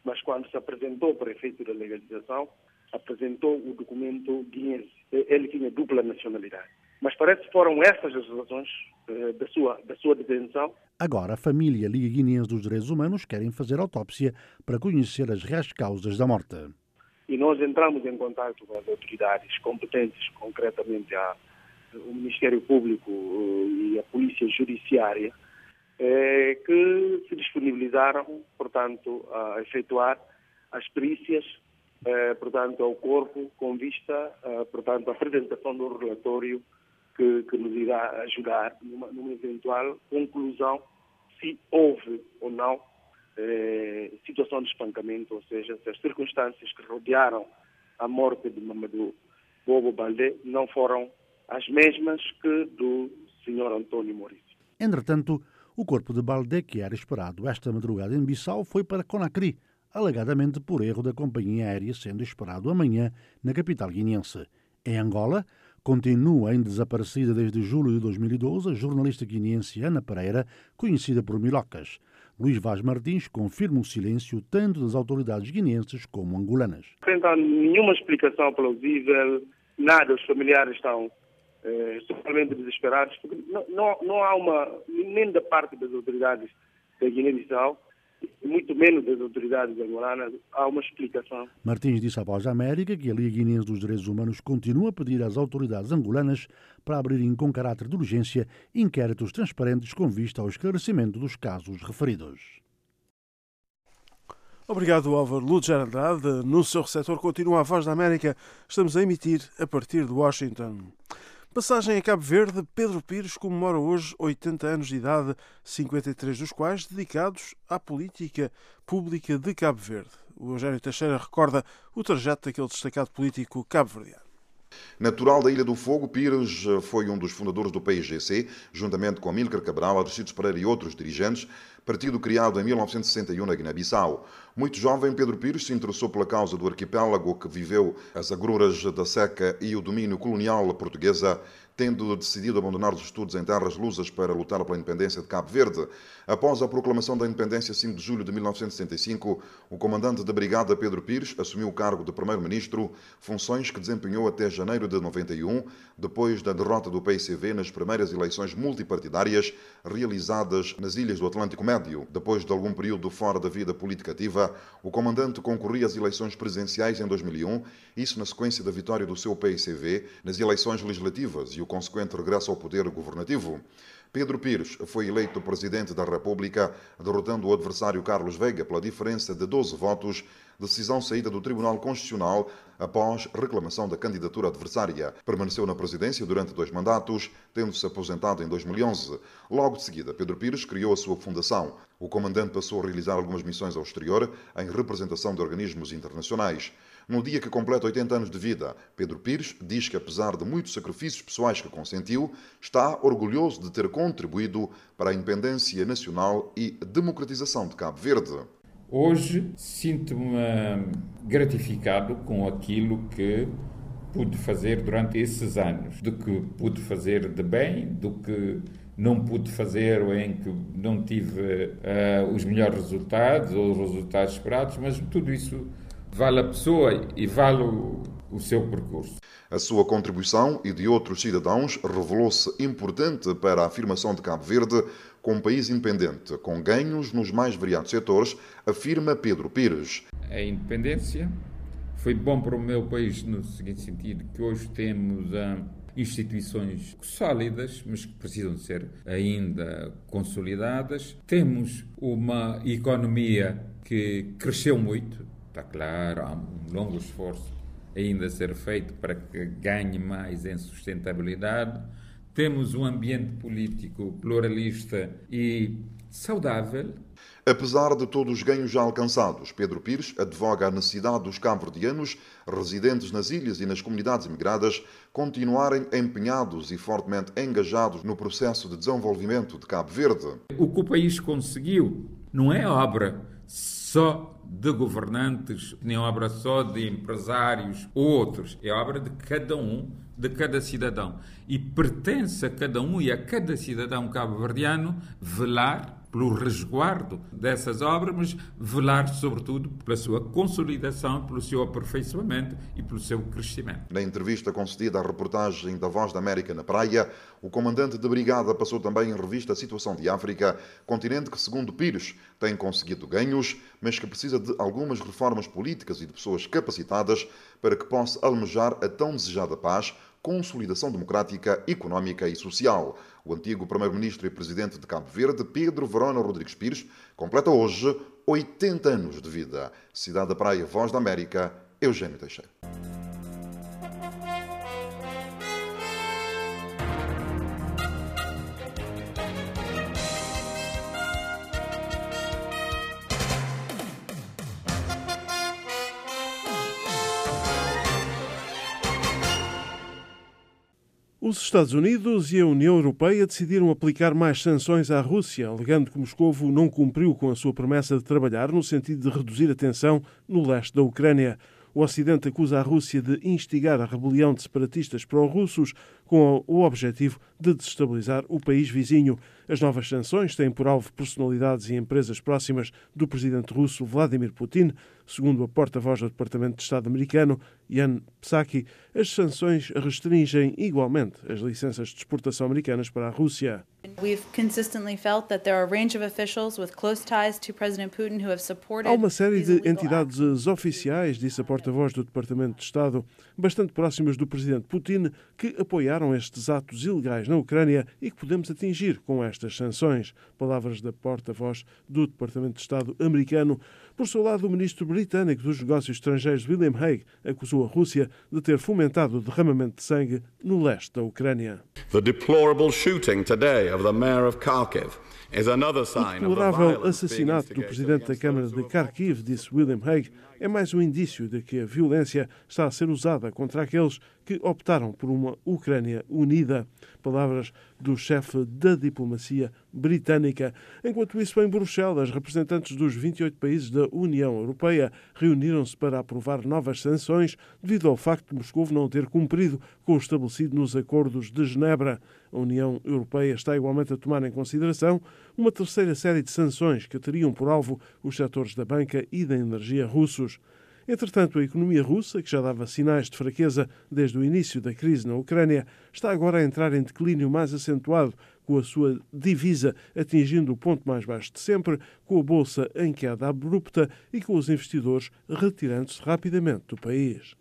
mas quando se apresentou para efeito da legalização, apresentou o documento guineense. Ele tinha dupla nacionalidade. Mas parece que foram essas as razões da sua detenção. Agora, a família Liga Guineense dos Direitos Humanos querem fazer autópsia para conhecer as reais causas da morte. E nós entramos em contato com as autoridades competentes, concretamente o Ministério Público e a Polícia Judiciária, que se disponibilizaram, portanto, a efetuar as perícias, portanto, ao corpo, com vista, portanto, à apresentação do relatório que nos irá ajudar numa eventual conclusão se houve ou não situação de espancamento, ou seja, se as circunstâncias que rodearam a morte de Mamadou Bobo Baldé não foram as mesmas que do Sr. António Maurício. Entretanto, o corpo de Baldé, que era esperado esta madrugada em Bissau, foi para Conakry, alegadamente por erro da companhia aérea, sendo esperado amanhã na capital guineense. Em Angola, continua em desaparecida desde julho de 2012 a jornalista guineense Ana Pereira, conhecida por Milocas. Luís Vaz Martins confirma o silêncio tanto das autoridades guineenses como angolanas. Sem nenhuma explicação plausível, nada, os familiares estão totalmente desesperados, porque não há nem da parte das autoridades da Guiné-Bissau, muito menos das autoridades angolanas, há uma explicação. Martins disse à Voz da América que a Liga Guineense dos Direitos Humanos continua a pedir às autoridades angolanas para abrirem com caráter de urgência inquéritos transparentes com vista ao esclarecimento dos casos referidos. Obrigado, Álvaro Lúcio Andrade. No seu receptor continua a Voz da América. Estamos a emitir a partir de Washington. Passagem a Cabo Verde, Pedro Pires comemora hoje 80 anos de idade, 53 dos quais dedicados à política pública de Cabo Verde. O Eugênio Teixeira recorda o trajeto daquele destacado político cabo-verdiano. Natural da Ilha do Fogo, Pires foi um dos fundadores do PIGC, juntamente com Amílcar Cabral, Aristides Pereira e outros dirigentes, partido criado em 1961 na Guiné-Bissau. Muito jovem, Pedro Pires se interessou pela causa do arquipélago que viveu as agruras da seca e o domínio colonial portuguesa, tendo decidido abandonar os estudos em terras lusas para lutar pela independência de Cabo Verde. Após a proclamação da independência, 5 de julho de 1965, o comandante da Brigada, Pedro Pires, assumiu o cargo de primeiro-ministro, funções que desempenhou até janeiro de 91, depois da derrota do PICV nas primeiras eleições multipartidárias realizadas nas Ilhas do Atlântico Médio. Depois de algum período fora da vida política ativa, o comandante concorria às eleições presidenciais em 2001, isso na sequência da vitória do seu PICV nas eleições legislativas e o consequente regresso ao poder governativo. Pedro Pires foi eleito presidente da República, derrotando o adversário Carlos Veiga pela diferença de 12 votos, decisão saída do Tribunal Constitucional após reclamação da candidatura adversária. Permaneceu na presidência durante 2 mandatos, tendo-se aposentado em 2011. Logo de seguida, Pedro Pires criou a sua fundação. O comandante passou a realizar algumas missões ao exterior em representação de organismos internacionais. No dia que completa 80 anos de vida, Pedro Pires diz que, apesar de muitos sacrifícios pessoais que consentiu, está orgulhoso de ter contribuído para a independência nacional e democratização de Cabo Verde. Hoje sinto-me gratificado com aquilo que pude fazer durante esses anos, do que pude fazer de bem, do que não pude fazer ou em que não tive os melhores resultados ou os resultados esperados, mas tudo isso vale a pessoa e vale o seu percurso. A sua contribuição e de outros cidadãos revelou-se importante para a afirmação de Cabo Verde como país independente, com ganhos nos mais variados setores, afirma Pedro Pires. A independência foi bom para o meu país no seguinte sentido, que hoje temos instituições sólidas, mas que precisam ser ainda consolidadas. Temos uma economia que cresceu muito. Está claro, há um longo esforço ainda a ser feito para que ganhe mais em sustentabilidade. Temos um ambiente político pluralista e saudável. Apesar de todos os ganhos já alcançados, Pedro Pires advoga a necessidade dos cabo-verdianos residentes nas ilhas e nas comunidades imigradas continuarem empenhados e fortemente engajados no processo de desenvolvimento de Cabo Verde. O que o país conseguiu não é obra só de governantes, nem obra só de empresários ou outros. É obra de cada um, de cada cidadão. E pertence a cada um e a cada cidadão cabo-verdiano velar pelo resguardo dessas obras, mas velar sobretudo pela sua consolidação, pelo seu aperfeiçoamento e pelo seu crescimento. Na entrevista concedida à reportagem da Voz da América na Praia, o comandante de brigada passou também em revista a situação de África, continente que, segundo Pires, tem conseguido ganhos, mas que precisa de algumas reformas políticas e de pessoas capacitadas para que possa almejar a tão desejada paz, consolidação democrática, económica e social. O antigo primeiro-ministro e presidente de Cabo Verde, Pedro Verona Rodrigues Pires, completa hoje 80 anos de vida. Cidade da Praia, Voz da América, Eugênio Teixeira. Os Estados Unidos e a União Europeia decidiram aplicar mais sanções à Rússia, alegando que Moscovo não cumpriu com a sua promessa de trabalhar no sentido de reduzir a tensão no leste da Ucrânia. O Ocidente acusa a Rússia de instigar a rebelião de separatistas pró-russos com o objetivo de desestabilizar o país vizinho. As novas sanções têm por alvo personalidades e empresas próximas do presidente russo Vladimir Putin. Segundo a porta-voz do Departamento de Estado americano, Jan Psaki, as sanções restringem igualmente as licenças de exportação americanas para a Rússia. Há uma série de entidades oficiais, disse a porta-voz do Departamento de Estado, bastante próximas do presidente Putin, que apoiaram estes atos ilegais na Ucrânia e que podemos atingir com estas sanções. Palavras da porta-voz do Departamento de Estado americano. Por seu lado, o ministro britânico dos Negócios Estrangeiros, William Hague, acusou a Rússia de ter fomentado o derramamento de sangue no leste da Ucrânia. The deplorable shooting today of the mayor of Kharkiv is another sign o deplorável assassinato do presidente da Câmara de Kharkiv, disse William Hague, é mais um indício de que a violência está a ser usada contra aqueles que optaram por uma Ucrânia unida. Palavras do chefe da diplomacia britânica. Enquanto isso, em Bruxelas, representantes dos 28 países da União Europeia reuniram-se para aprovar novas sanções devido ao facto de Moscou não ter cumprido com o estabelecido nos acordos de Genebra. A União Europeia está igualmente a tomar em consideração uma terceira série de sanções que teriam por alvo os setores da banca e da energia russos. Entretanto, a economia russa, que já dava sinais de fraqueza desde o início da crise na Ucrânia, está agora a entrar em declínio mais acentuado, com a sua divisa atingindo o ponto mais baixo de sempre, com a bolsa em queda abrupta e com os investidores retirando-se rapidamente do país.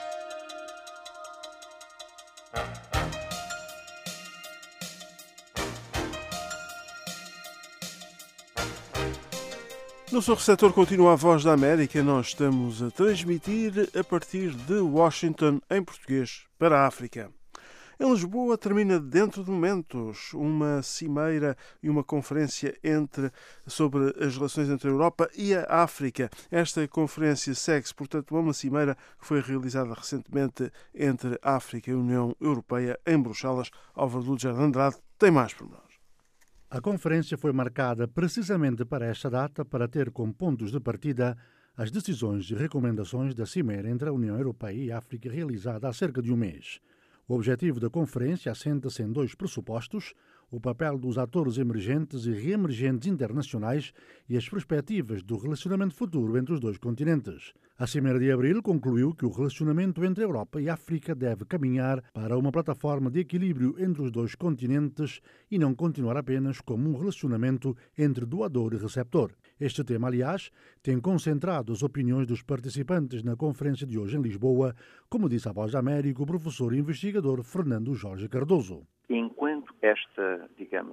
No seu receptor continua a Voz da América. Nós estamos a transmitir a partir de Washington em português para a África. Em Lisboa termina dentro de momentos uma cimeira e uma conferência sobre as relações entre a Europa e a África. Esta conferência segue-se, portanto, a uma cimeira que foi realizada recentemente entre a África e a União Europeia em Bruxelas. Álvaro Lúcio Andrade tem mais por nós. A conferência foi marcada precisamente para esta data para ter como pontos de partida as decisões e recomendações da cimeira entre a União Europeia e a África realizada há cerca de um mês. O objetivo da conferência assenta-se em dois pressupostos: o papel dos atores emergentes e reemergentes internacionais e as perspectivas do relacionamento futuro entre os dois continentes. A Cimeira de Abril concluiu que o relacionamento entre a Europa e a África deve caminhar para uma plataforma de equilíbrio entre os dois continentes e não continuar apenas como um relacionamento entre doador e receptor. Este tema, aliás, tem concentrado as opiniões dos participantes na conferência de hoje em Lisboa, como disse a Voz da América o professor e investigador Fernando Jorge Cardoso. Enquanto esta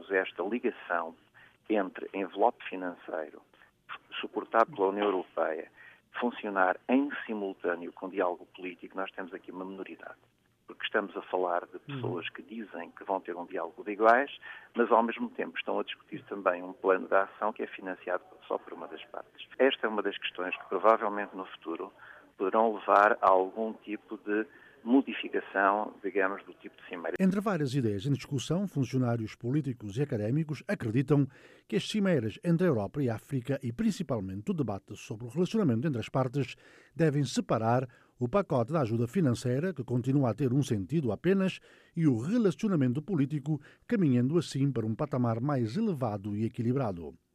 ligação entre envelope financeiro, suportado pela União Europeia, funcionar em simultâneo com diálogo político, nós temos aqui uma minoridade. Porque estamos a falar de pessoas que dizem que vão ter um diálogo de iguais, mas ao mesmo tempo estão a discutir também um plano de ação que é financiado só por uma das partes. Esta é uma das questões que provavelmente no futuro poderão levar a algum tipo de modificação, digamos, do tipo de cimeira. Entre várias ideias em discussão, funcionários políticos e académicos acreditam que as cimeiras entre a Europa e a África e principalmente o debate sobre o relacionamento entre as partes devem separar o pacote da ajuda financeira, que continua a ter um sentido apenas, e o relacionamento político, caminhando assim para um patamar mais elevado e equilibrado.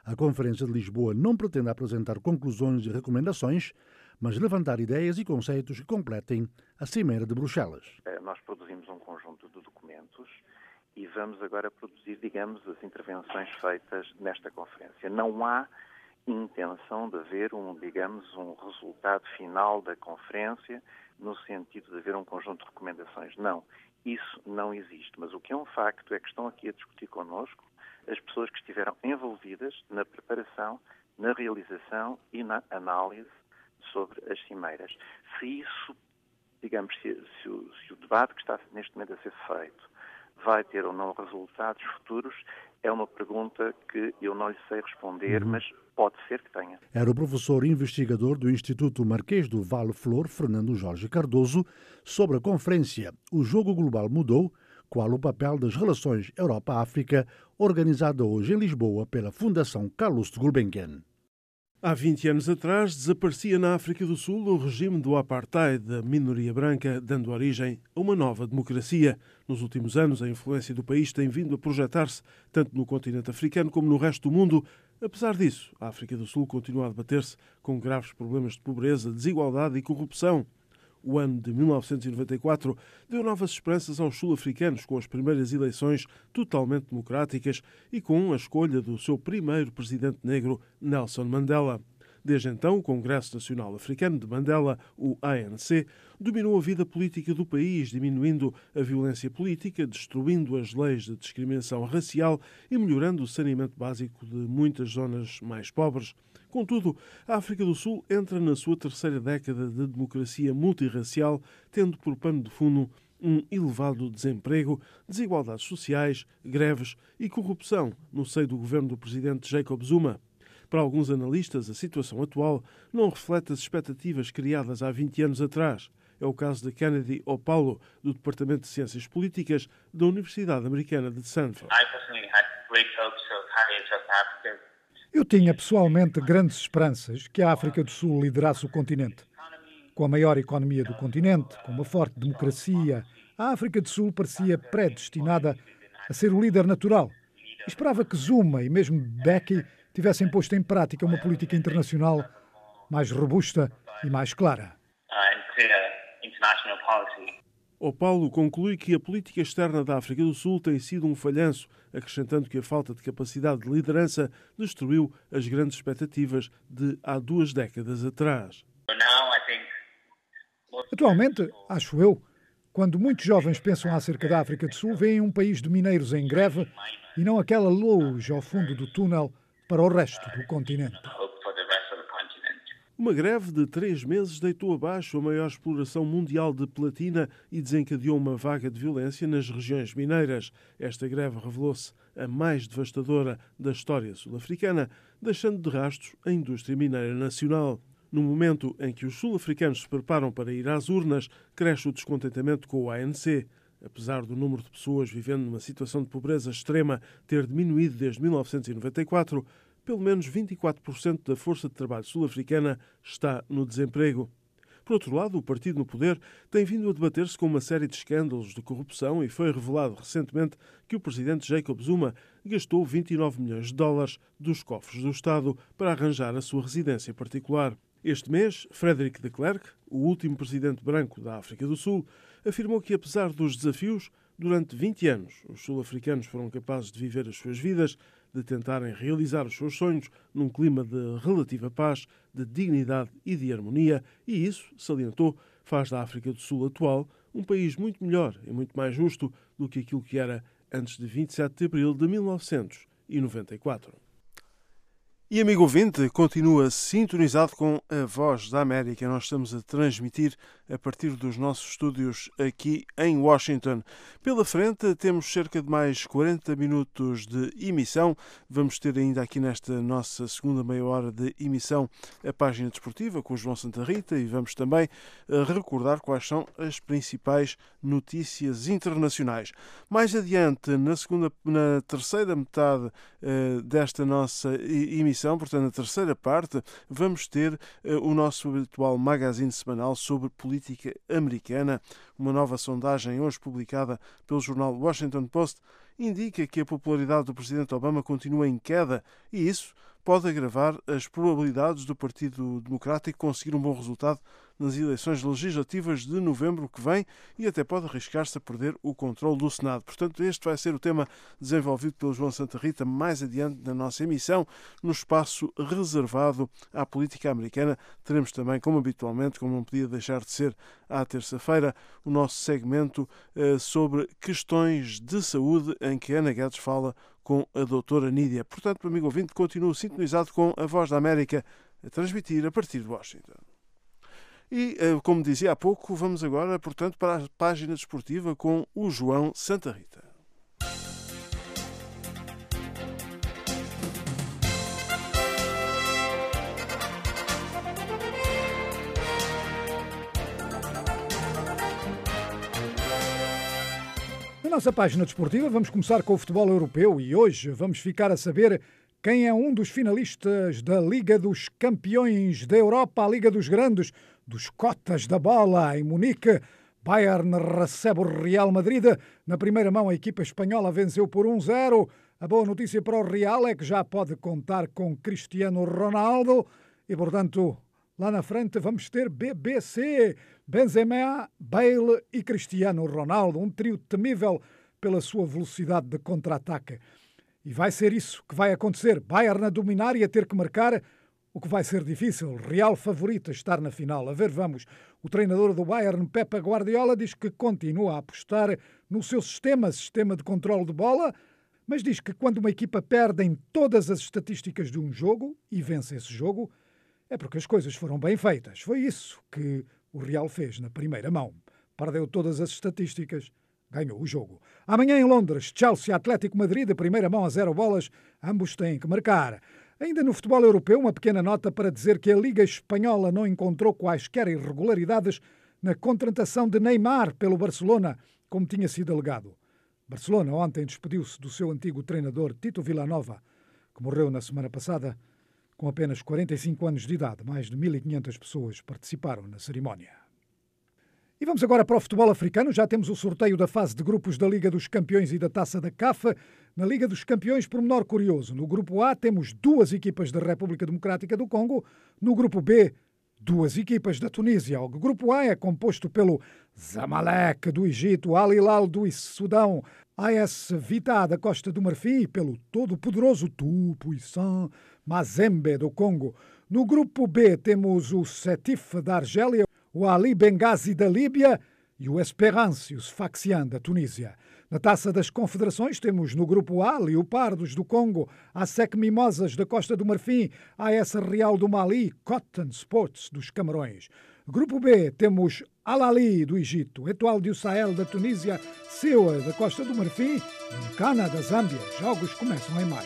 A Conferência de Lisboa não pretende apresentar conclusões e recomendações, mas levantar ideias e conceitos que completem a Cimeira de Bruxelas. Nós produzimos um conjunto de documentos e vamos agora produzir, digamos, as intervenções feitas nesta conferência. Não há intenção de haver um resultado final da conferência no sentido de haver um conjunto de recomendações. Não, isso não existe. Mas o que é um facto é que estão aqui a discutir connosco as pessoas que estiveram envolvidas na preparação, na realização e na análise sobre as cimeiras. Se isso, digamos, se o debate que está neste momento a ser feito vai ter ou não resultados futuros, é uma pergunta que eu não lhe sei responder, mas pode ser que tenha. Era o professor investigador do Instituto Marquês do Vale Flor, Fernando Jorge Cardoso, sobre a conferência O Jogo Global Mudou, qual o papel das relações Europa-África, organizada hoje em Lisboa pela Fundação Calouste Gulbenkian. Há 20 anos atrás, desaparecia na África do Sul o regime do apartheid da minoria branca, dando origem a uma nova democracia. Nos últimos anos, a influência do país tem vindo a projetar-se tanto no continente africano como no resto do mundo. Apesar disso, a África do Sul continua a debater-se com graves problemas de pobreza, desigualdade e corrupção. O ano de 1994 deu novas esperanças aos sul-africanos com as primeiras eleições totalmente democráticas e com a escolha do seu primeiro presidente negro, Nelson Mandela. Desde então, o Congresso Nacional Africano de Mandela, o ANC, dominou a vida política do país, diminuindo a violência política, destruindo as leis de discriminação racial e melhorando o saneamento básico de muitas zonas mais pobres. Contudo, a África do Sul entra na sua terceira década de democracia multirracial, tendo por pano de fundo um elevado desemprego, desigualdades sociais, greves e corrupção no seio do governo do presidente Jacob Zuma. Para alguns analistas, a situação atual não reflete as expectativas criadas há 20 anos atrás. É o caso de Kennedy Opalo, do Departamento de Ciências Políticas da Universidade Americana de Stanford. Eu tinha pessoalmente grandes esperanças que a África do Sul liderasse o continente. Com a maior economia do continente, com uma forte democracia, a África do Sul parecia predestinada a ser o líder natural. Esperava que Zuma e mesmo Mbeki tivessem posto em prática uma política internacional mais robusta e mais clara. Opalo conclui que a política externa da África do Sul tem sido um falhanço, acrescentando que a falta de capacidade de liderança destruiu as grandes expectativas de há 2 décadas atrás. Atualmente, acho eu, quando muitos jovens pensam acerca da África do Sul, veem um país de mineiros em greve e não aquela luz ao fundo do túnel para o resto do continente. Uma greve de 3 meses deitou abaixo a maior exploração mundial de platina e desencadeou uma vaga de violência nas regiões mineiras. Esta greve revelou-se a mais devastadora da história sul-africana, deixando de rastros a indústria mineira nacional. No momento em que os sul-africanos se preparam para ir às urnas, cresce o descontentamento com o ANC. Apesar do número de pessoas vivendo numa situação de pobreza extrema ter diminuído desde 1994, pelo menos 24% da força de trabalho sul-africana está no desemprego. Por outro lado, o partido no poder tem vindo a debater-se com uma série de escândalos de corrupção e foi revelado recentemente que o presidente Jacob Zuma gastou 29 milhões de dólares dos cofres do Estado para arranjar a sua residência particular. Este mês, Frederick de Klerk, o último presidente branco da África do Sul, afirmou que, apesar dos desafios, durante 20 anos os sul-africanos foram capazes de viver as suas vidas, de tentarem realizar os seus sonhos num clima de relativa paz, de dignidade e de harmonia, e isso, salientou, faz da África do Sul atual um país muito melhor e muito mais justo do que aquilo que era antes de 27 de abril de 1994. E, amigo ouvinte, continua sintonizado com a Voz da América. Nós estamos a transmitir a partir dos nossos estúdios aqui em Washington. Pela frente temos cerca de mais 40 minutos de emissão. Vamos ter ainda aqui nesta nossa segunda meia hora de emissão a página desportiva com o João Santa Rita e vamos também recordar quais são as principais notícias internacionais. Mais adiante, na terceira metade desta nossa emissão, portanto, na terceira parte, vamos ter o nosso habitual magazine semanal sobre política americana. Uma nova sondagem hoje publicada pelo jornal Washington Post indica que a popularidade do presidente Obama continua em queda e isso pode agravar as probabilidades do Partido Democrático conseguir um bom resultado nas eleições legislativas de novembro que vem e até pode arriscar-se a perder o controle do Senado. Portanto, este vai ser o tema desenvolvido pelo João Santa Rita mais adiante na nossa emissão, no espaço reservado à política americana. Teremos também, como habitualmente, como não podia deixar de ser à terça-feira, o nosso segmento sobre questões de saúde, em que Ana Guedes fala com a doutora Nídia. Portanto, amigo ouvinte, continuo sintonizado com a Voz da América a transmitir a partir de Washington. E, como dizia há pouco, vamos agora, portanto, para a página desportiva com o João Santa Rita. Na nossa página desportiva vamos começar com o futebol europeu e hoje vamos ficar a saber quem é um dos finalistas da Liga dos Campeões da Europa, a Liga dos Grandes, dos cotas da bola. Em Munique, Bayern recebe o Real Madrid. Na primeira mão, a equipa espanhola venceu por 1-0. A boa notícia para o Real é que já pode contar com Cristiano Ronaldo e, portanto, lá na frente vamos ter BBC, Benzema, Bale e Cristiano Ronaldo. Um trio temível pela sua velocidade de contra-ataque. E vai ser isso que vai acontecer. Bayern a dominar e a ter que marcar, o que vai ser difícil. Real favorito a estar na final. A ver, vamos. O treinador do Bayern, Pep Guardiola, diz que continua a apostar no seu sistema de controle de bola, mas diz que quando uma equipa perde em todas as estatísticas de um jogo e vence esse jogo, é porque as coisas foram bem feitas. Foi isso que o Real fez na primeira mão. Perdeu todas as estatísticas, ganhou o jogo. Amanhã em Londres, Chelsea Atlético Madrid, primeira mão a 0 bolas, ambos têm que marcar. Ainda no futebol europeu, uma pequena nota para dizer que a Liga Espanhola não encontrou quaisquer irregularidades na contratação de Neymar pelo Barcelona, como tinha sido alegado. Barcelona ontem despediu-se do seu antigo treinador Tito Vilanova, que morreu na semana passada com apenas 45 anos de idade. Mais de 1.500 pessoas participaram na cerimónia. E vamos agora para o futebol africano. Já temos o sorteio da fase de grupos da Liga dos Campeões e da Taça da CAF. Na Liga dos Campeões, pormenor curioso. No grupo A temos 2 equipas da República Democrática do Congo. No grupo B, 2 equipas da Tunísia. O grupo A é composto pelo Zamalek do Egito, Al Hilal do Sudão, AS Vita da Costa do Marfim e pelo todo-poderoso Tout-Puissant Mazembe do Congo. No grupo B temos o Sétif da Argélia, o Ali Benghazi da Líbia e o Espérance, o Sfaxian da Tunísia. Na Taça das Confederações temos no grupo A Leopardos do Congo, ASEC Mimosas da Costa do Marfim, AS Real do Mali, Cotton Sports dos Camarões. Grupo B temos Al Ahly do Egito, Etoile du Sahel da Tunísia, Sewa da Costa do Marfim e Nkana da Zâmbia. Jogos começam em maio.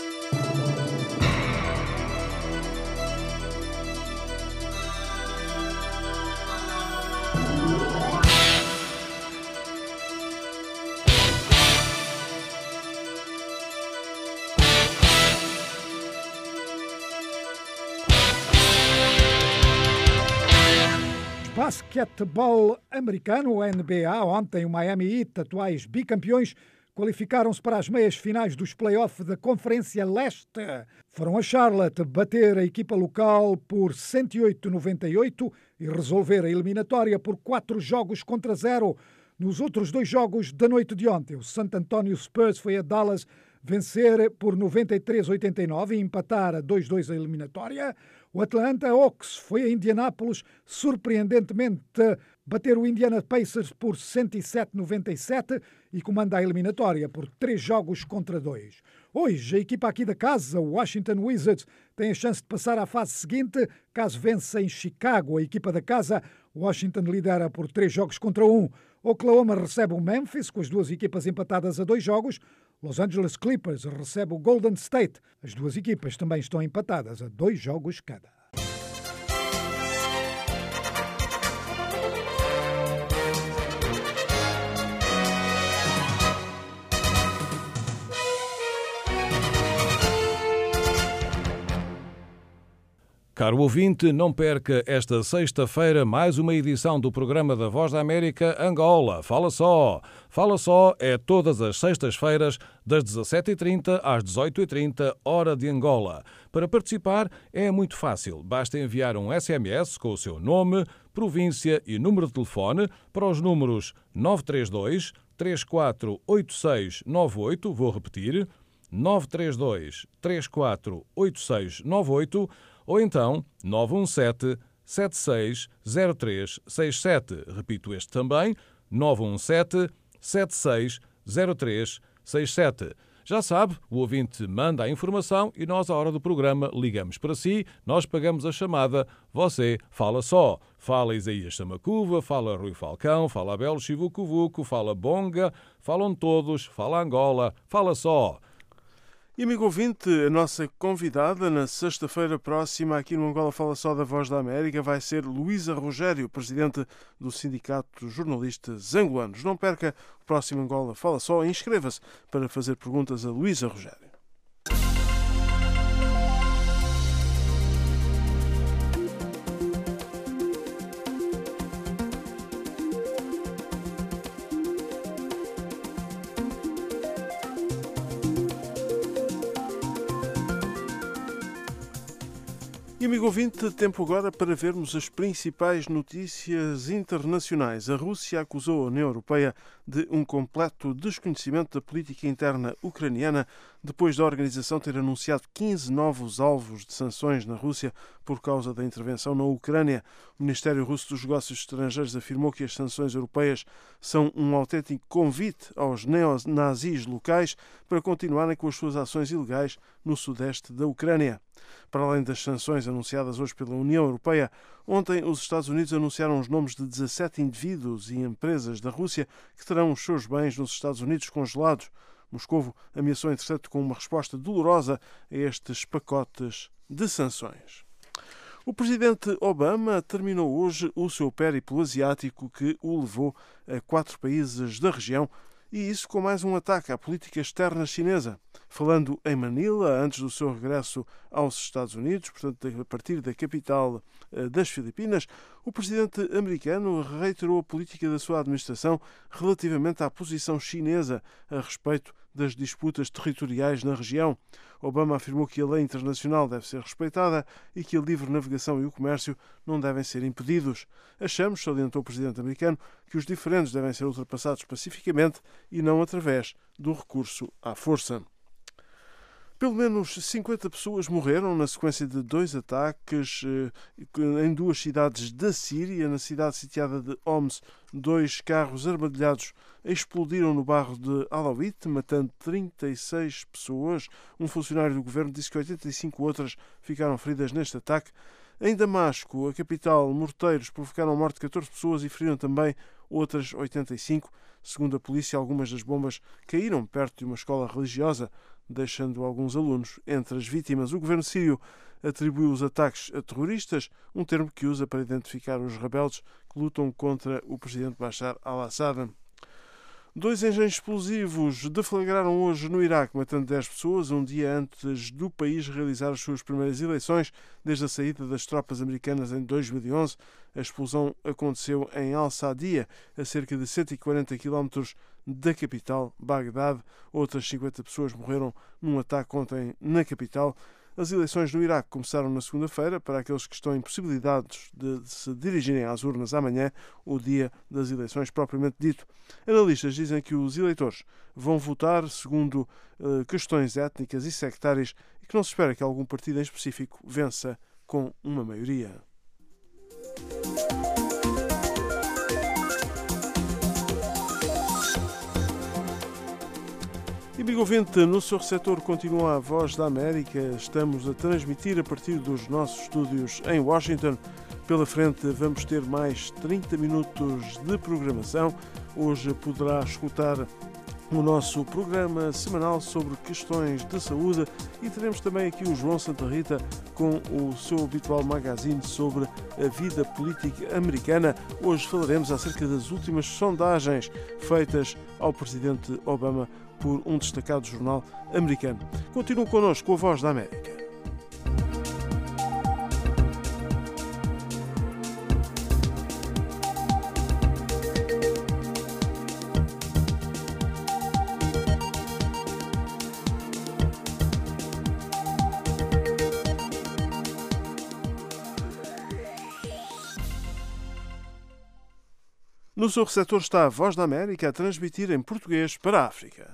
Basquetebol americano, o NBA, ontem o Miami Heat, atuais bicampeões, qualificaram-se para as meias finais dos play-off da Conferência Leste. Foram a Charlotte bater a equipa local por 108-98 e resolver a eliminatória por 4-0. Nos outros 2 jogos da noite de ontem, o San Antonio Spurs foi a Dallas vencer por 93-89 e empatar a 2-2 a eliminatória. O Atlanta Hawks foi a Indianápolis, surpreendentemente, bater o Indiana Pacers por 107-97 e comanda a eliminatória por 3-2. Hoje, a equipa aqui da casa, o Washington Wizards, tem a chance de passar à fase seguinte. Caso vença em Chicago, a equipa da casa, Washington lidera por 3-1. Oklahoma recebe o Memphis, com as 2 equipas empatadas a 2 jogos. Los Angeles Clippers recebe o Golden State. As 2 equipas também estão empatadas a 2 jogos cada. Caro ouvinte, não perca esta sexta-feira mais uma edição do programa da Voz da América Angola. Fala Só! Fala Só é todas as sextas-feiras, das 17h30 às 18h30, hora de Angola. Para participar é muito fácil. Basta enviar um SMS com o seu nome, província e número de telefone para os números 932 348698, vou repetir, 932 348698, ou então 917 760367. Repito este também, 917 760367. Já sabe, o ouvinte manda a informação e nós, à hora do programa, ligamos para si, nós pagamos a chamada, você fala só. Fala Isaías Samacuva, fala Rui Falcão, fala Abel Chivucuvuco, fala Bonga, falam todos, fala Angola, fala só. E, amigo ouvinte, a nossa convidada na sexta-feira próxima aqui no Angola Fala Só da Voz da América vai ser Luísa Rogério, presidente do Sindicato de Jornalistas Angolanos. Não perca o próximo Angola Fala Só e inscreva-se para fazer perguntas a Luísa Rogério. E, amigo ouvinte, tempo agora para vermos as principais notícias internacionais. A Rússia acusou a União Europeia de um completo desconhecimento da política interna ucraniana depois da organização ter anunciado 15 novos alvos de sanções na Rússia por causa da intervenção na Ucrânia. O Ministério Russo dos Negócios Estrangeiros afirmou que as sanções europeias são um autêntico convite aos neonazis locais para continuarem com as suas ações ilegais no sudeste da Ucrânia. Para além das sanções anunciadas hoje pela União Europeia, ontem os Estados Unidos anunciaram os nomes de 17 indivíduos e empresas da Rússia que terão os seus bens nos Estados Unidos congelados. Moscovo ameaçou, entretanto, com uma resposta dolorosa a estes pacotes de sanções. O presidente Obama terminou hoje o seu périplo asiático que o levou a 4 países da região, e isso com mais um ataque à política externa chinesa. Falando em Manila, antes do seu regresso aos Estados Unidos, portanto, a partir da capital das Filipinas, o presidente americano reiterou a política da sua administração relativamente à posição chinesa a respeito das disputas territoriais na região. Obama afirmou que a lei internacional deve ser respeitada e que a livre navegação e o comércio não devem ser impedidos. Achamos, salientou o presidente americano, que os diferendos devem ser ultrapassados pacificamente e não através do recurso à força. Pelo menos 50 pessoas morreram na sequência de 2 ataques em 2 cidades da Síria. Na cidade sitiada de Homs, 2 carros armadilhados explodiram no bairro de Alawit, matando 36 pessoas. Um funcionário do governo disse que 85 outras ficaram feridas neste ataque. Em Damasco, a capital, morteiros provocaram a morte de 14 pessoas e feriram também outras 85. Segundo a polícia, algumas das bombas caíram perto de uma escola religiosa, deixando alguns alunos entre as vítimas. O governo sírio atribuiu os ataques a terroristas, um termo que usa para identificar os rebeldes que lutam contra o presidente Bashar al-Assad. 2 engenhos explosivos deflagraram hoje no Iraque, matando 10 pessoas, um dia antes do país realizar as suas primeiras eleições, desde a saída das tropas americanas em 2011. A explosão aconteceu em Al-Sadia, a cerca de 140 km da capital, Bagdade. Outras 50 pessoas morreram num ataque ontem na capital. As eleições no Iraque começaram na segunda-feira para aqueles que estão impossibilitados de se dirigirem às urnas amanhã, o dia das eleições propriamente dito. Analistas dizem que os eleitores vão votar segundo questões étnicas e sectárias e que não se espera que algum partido em específico vença com uma maioria. E, amigo ouvinte, no seu receptor continua a Voz da América. Estamos a transmitir a partir dos nossos estúdios em Washington. Pela frente vamos ter mais 30 minutos de programação. Hoje poderá escutar o nosso programa semanal sobre questões de saúde e teremos também aqui o João Santa Rita com o seu habitual magazine sobre a vida política americana. Hoje falaremos acerca das últimas sondagens feitas ao presidente Obama por um destacado jornal americano. Continue connosco com a Voz da América. No seu receptor está a Voz da América a transmitir em português para a África.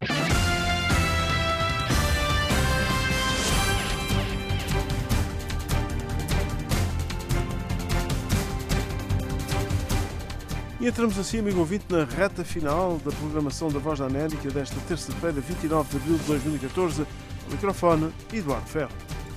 E entramos assim, amigo ouvinte, na reta final da programação da Voz da América desta terça-feira, 29 de abril de 2014. O microfone, Eduardo Ferro.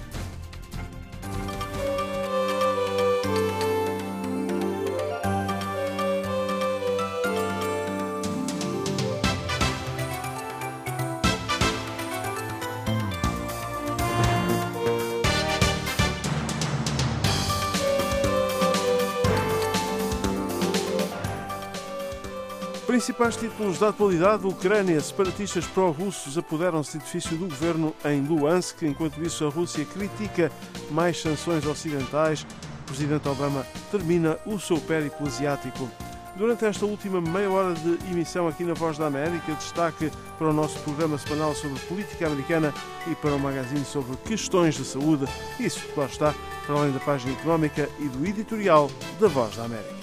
Principais títulos da atualidade: Ucrânia, separatistas pró-russos apoderam-se do edifício do governo em Luhansk. Enquanto isso, a Rússia critica mais sanções ocidentais. O presidente Obama termina o seu périplo asiático. Durante esta última meia hora de emissão aqui na Voz da América, destaque para o nosso programa semanal sobre política americana e para o magazine sobre questões de saúde. Isso, claro está, para além da página económica e do editorial da Voz da América.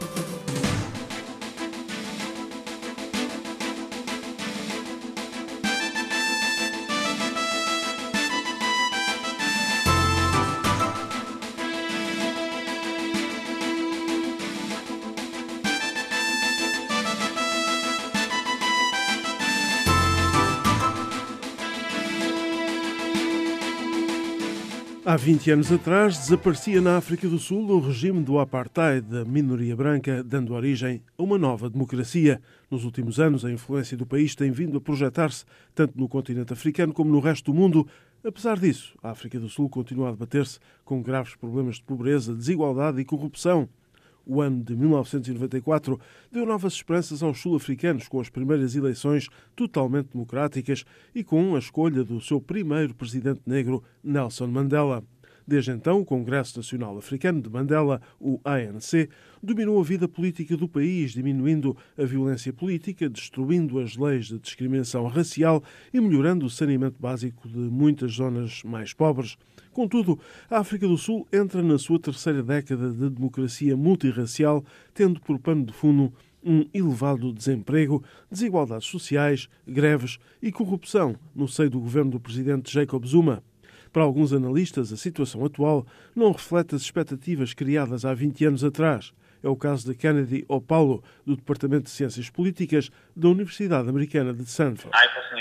Há 20 anos atrás, desaparecia na África do Sul o regime do apartheid da minoria branca, dando origem a uma nova democracia. Nos últimos anos, a influência do país tem vindo a projetar-se tanto no continente africano como no resto do mundo. Apesar disso, a África do Sul continua a debater-se com graves problemas de pobreza, desigualdade e corrupção. O ano de 1994 deu novas esperanças aos sul-africanos com as primeiras eleições totalmente democráticas e com a escolha do seu primeiro presidente negro, Nelson Mandela. Desde então, o Congresso Nacional Africano de Mandela, o ANC, dominou a vida política do país, diminuindo a violência política, destruindo as leis de discriminação racial e melhorando o saneamento básico de muitas zonas mais pobres. Contudo, a África do Sul entra na sua terceira década de democracia multirracial, tendo por pano de fundo um elevado desemprego, desigualdades sociais, greves e corrupção no seio do governo do presidente Jacob Zuma. Para alguns analistas, a situação atual não reflete as expectativas criadas há 20 anos atrás. É o caso de Kennedy Opalo, do Departamento de Ciências Políticas da Universidade Americana de Stanford.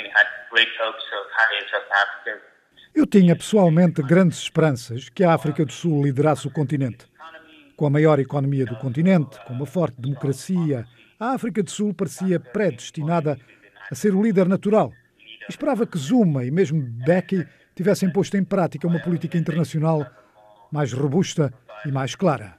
Eu tinha pessoalmente grandes esperanças que a África do Sul liderasse o continente. Com a maior economia do continente, com uma forte democracia, a África do Sul parecia predestinada a ser o líder natural. Esperava que Zuma e mesmo Mbeki tivessem posto em prática uma política internacional mais robusta e mais clara.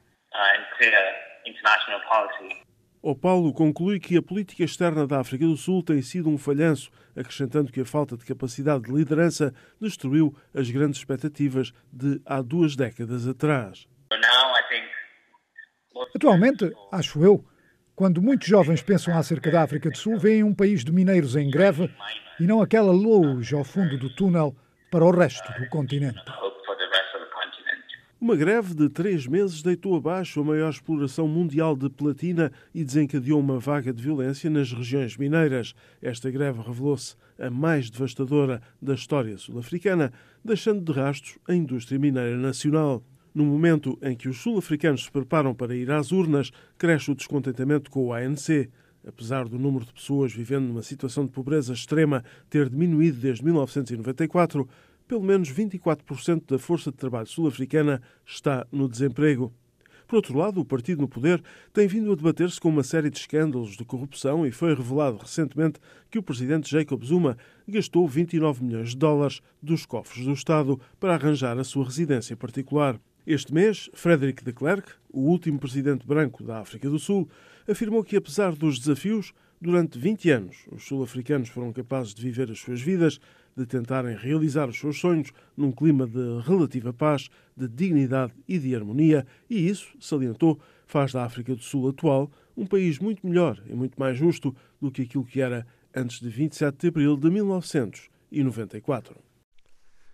O Paulo conclui que a política externa da África do Sul tem sido um falhanço, acrescentando que a falta de capacidade de liderança destruiu as grandes expectativas de há 2 décadas atrás. Atualmente, acho eu, quando muitos jovens pensam acerca da África do Sul, veem um país de mineiros em greve e não aquela luz ao fundo do túnel para o resto do continente. Uma greve de 3 meses deitou abaixo a maior exploração mundial de platina e desencadeou uma vaga de violência nas regiões mineiras. Esta greve revelou-se a mais devastadora da história sul-africana, deixando de rastros a indústria mineira nacional. No momento em que os sul-africanos se preparam para ir às urnas, cresce o descontentamento com o ANC. Apesar do número de pessoas vivendo numa situação de pobreza extrema ter diminuído desde 1994, pelo menos 24% da força de trabalho sul-africana está no desemprego. Por outro lado, o partido no poder tem vindo a debater-se com uma série de escândalos de corrupção e foi revelado recentemente que o presidente Jacob Zuma gastou 29 milhões de dólares dos cofres do Estado para arranjar a sua residência particular. Este mês, Frederick de Klerk, o último presidente branco da África do Sul, afirmou que, apesar dos desafios, durante 20 anos os sul-africanos foram capazes de viver as suas vidas, de tentarem realizar os seus sonhos num clima de relativa paz, de dignidade e de harmonia, e isso, salientou, faz da África do Sul atual um país muito melhor e muito mais justo do que aquilo que era antes de 27 de abril de 1994.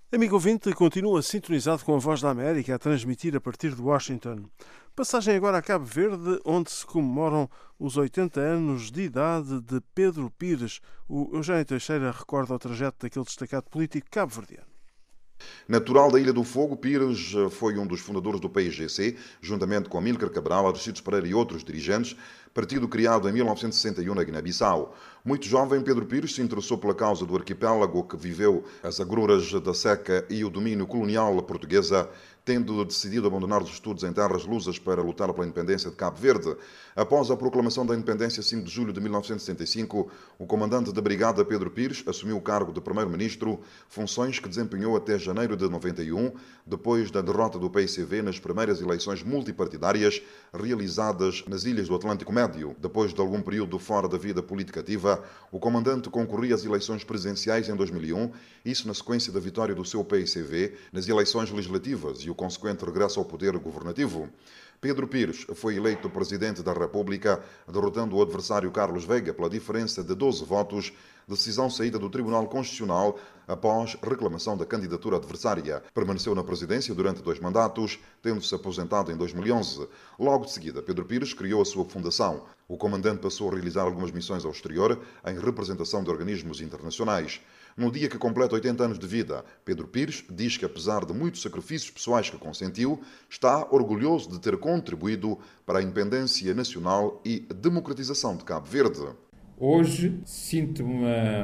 Amigo ouvinte, continua sintonizado com a Voz da América a transmitir a partir de Washington. Passagem agora a Cabo Verde, onde se comemoram os 80 anos de idade de Pedro Pires. O Eugênio Teixeira recorda o trajeto daquele destacado político cabo-verdiano. Natural da Ilha do Fogo, Pires foi um dos fundadores do PAIGC, juntamente com Amílcar Cabral, Aristides Pereira e outros dirigentes, partido criado em 1961 na Guiné-Bissau. Muito jovem, Pedro Pires se interessou pela causa do arquipélago que viveu as agruras da seca e o domínio colonial portuguesa, tendo decidido abandonar os estudos em terras lusas para lutar pela independência de Cabo Verde. Após a proclamação da independência, 5 de julho de 1975, o comandante da Brigada, Pedro Pires, assumiu o cargo de primeiro-ministro, funções que desempenhou até janeiro de 91, depois da derrota do PICV nas primeiras eleições multipartidárias realizadas nas Ilhas do Atlântico Médio. Depois de algum período fora da vida política ativa, o comandante concorria às eleições presidenciais em 2001, isso na sequência da vitória do seu PICV nas eleições legislativas e o consequente regresso ao poder governativo. Pedro Pires foi eleito presidente da República, derrotando o adversário Carlos Veiga pela diferença de 12 votos, decisão saída do Tribunal Constitucional após reclamação da candidatura adversária. Permaneceu na presidência durante 2 mandatos, tendo-se aposentado em 2011. Logo de seguida, Pedro Pires criou a sua fundação. O comandante passou a realizar algumas missões ao exterior em representação de organismos internacionais. No dia que completa 80 anos de vida, Pedro Pires diz que, apesar de muitos sacrifícios pessoais que consentiu, está orgulhoso de ter contribuído para a independência nacional e democratização de Cabo Verde. Hoje sinto-me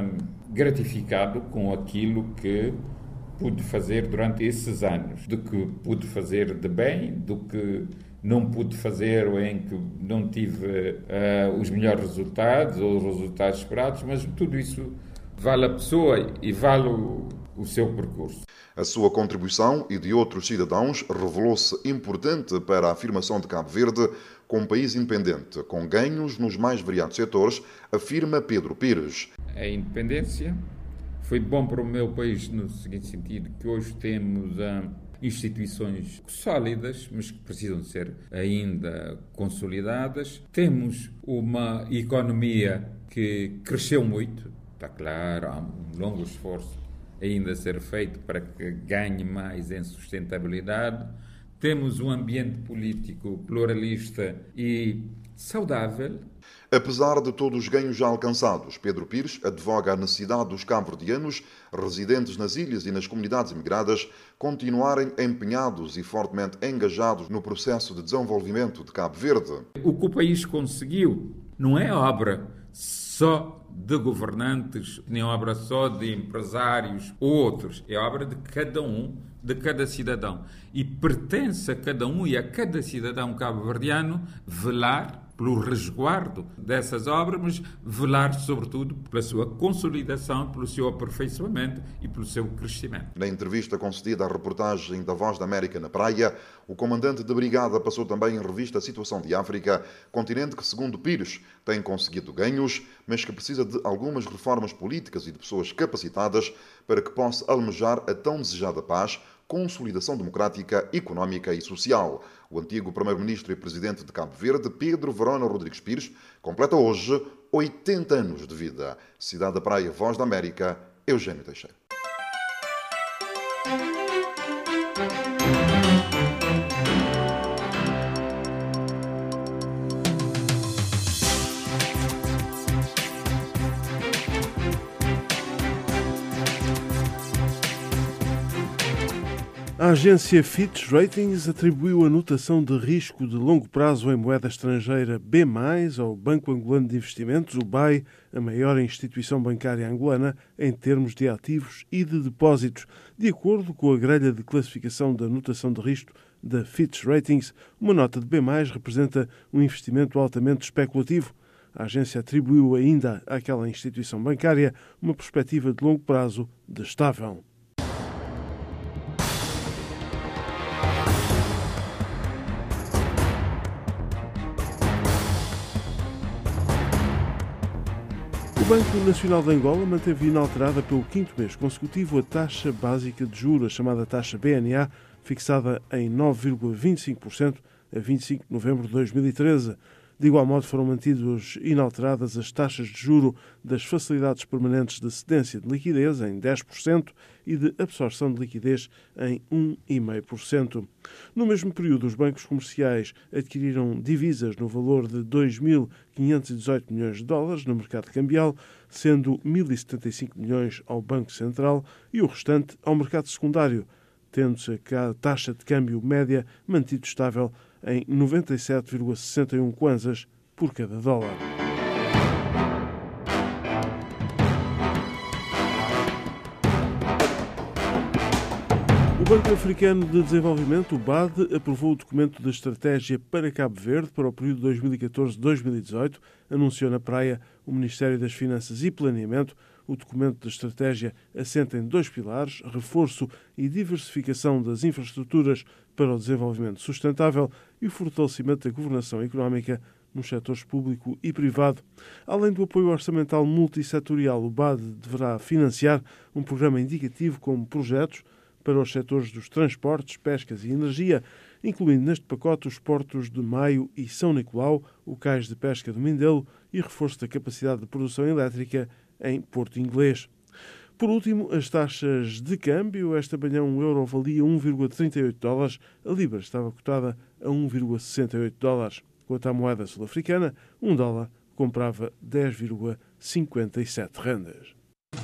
gratificado com aquilo que pude fazer durante esses anos, do que pude fazer de bem, do que não pude fazer ou em que não tive os melhores resultados ou os resultados esperados, mas tudo isso vale a pessoa e vale o seu percurso. A sua contribuição e de outros cidadãos revelou-se importante para a afirmação de Cabo Verde como um país independente, com ganhos nos mais variados setores, afirma Pedro Pires. A independência foi bom para o meu país no seguinte sentido, que hoje temos instituições sólidas, mas que precisam ser ainda consolidadas. Temos uma economia que cresceu muito. Está claro, há um longo esforço ainda a ser feito para que ganhe mais em sustentabilidade. Temos um ambiente político pluralista e saudável. Apesar de todos os ganhos já alcançados, Pedro Pires advoga a necessidade dos cabo-verdianos residentes nas ilhas e nas comunidades imigradas continuarem empenhados e fortemente engajados no processo de desenvolvimento de Cabo Verde. O que o país conseguiu não é obra só de governantes, nem obra só de empresários ou outros. É obra de cada um, de cada cidadão. E pertence a cada um e a cada cidadão cabo-verdiano velar pelo resguardo dessas obras, mas velar, sobretudo, pela sua consolidação, pelo seu aperfeiçoamento e pelo seu crescimento. Na entrevista concedida à reportagem da Voz da América na Praia, o comandante da Brigada passou também em revista a situação de África, continente que, segundo Pires, tem conseguido ganhos, mas que precisa de algumas reformas políticas e de pessoas capacitadas para que possa almejar a tão desejada paz, consolidação democrática, económica e social. O antigo primeiro-ministro e presidente de Cabo Verde, Pedro Verona Rodrigues Pires, completa hoje 80 anos de vida. Cidade da Praia, Voz da América, Eugênio Teixeira. A agência Fitch Ratings atribuiu a notação de risco de longo prazo em moeda estrangeira B+, ao Banco Angolano de Investimentos, o BAI, a maior instituição bancária angolana em termos de ativos e de depósitos. De acordo com a grelha de classificação da notação de risco da Fitch Ratings, uma nota de B+, representa um investimento altamente especulativo. A agência atribuiu ainda àquela instituição bancária uma perspectiva de longo prazo de estável. O Banco Nacional de Angola manteve inalterada pelo 5º mês consecutivo a taxa básica de juros, a chamada taxa BNA, fixada em 9,25% a 25 de novembro de 2013. De igual modo, foram mantidas inalteradas as taxas de juro das facilidades permanentes de cedência de liquidez em 10% e de absorção de liquidez em 1,5%. No mesmo período, os bancos comerciais adquiriram divisas no valor de 2.518 milhões de dólares no mercado cambial, sendo 1.075 milhões ao Banco Central e o restante ao mercado secundário, tendo-se a taxa de câmbio média mantido estável em 97,61 kwanzas por cada dólar. O Banco Africano de Desenvolvimento, o BAD, aprovou o documento da estratégia para Cabo Verde para o período 2014-2018, anunciou na Praia o Ministério das Finanças e Planeamento. O documento da estratégia assenta em 2 pilares: reforço e diversificação das infraestruturas para o desenvolvimento sustentável e o fortalecimento da governação económica nos setores público e privado. Além do apoio orçamental multissetorial, o BAD deverá financiar um programa indicativo com projetos para os setores dos transportes, pescas e energia, incluindo neste pacote os portos de Maio e São Nicolau, o cais de pesca do Mindelo e reforço da capacidade de produção elétrica em Porto Inglês. Por último, as taxas de câmbio. Esta manhã um euro valia 1,38 dólares, a libra estava cotada a 1,68 dólares. Quanto à moeda sul-africana, um dólar comprava 10,57 rendas.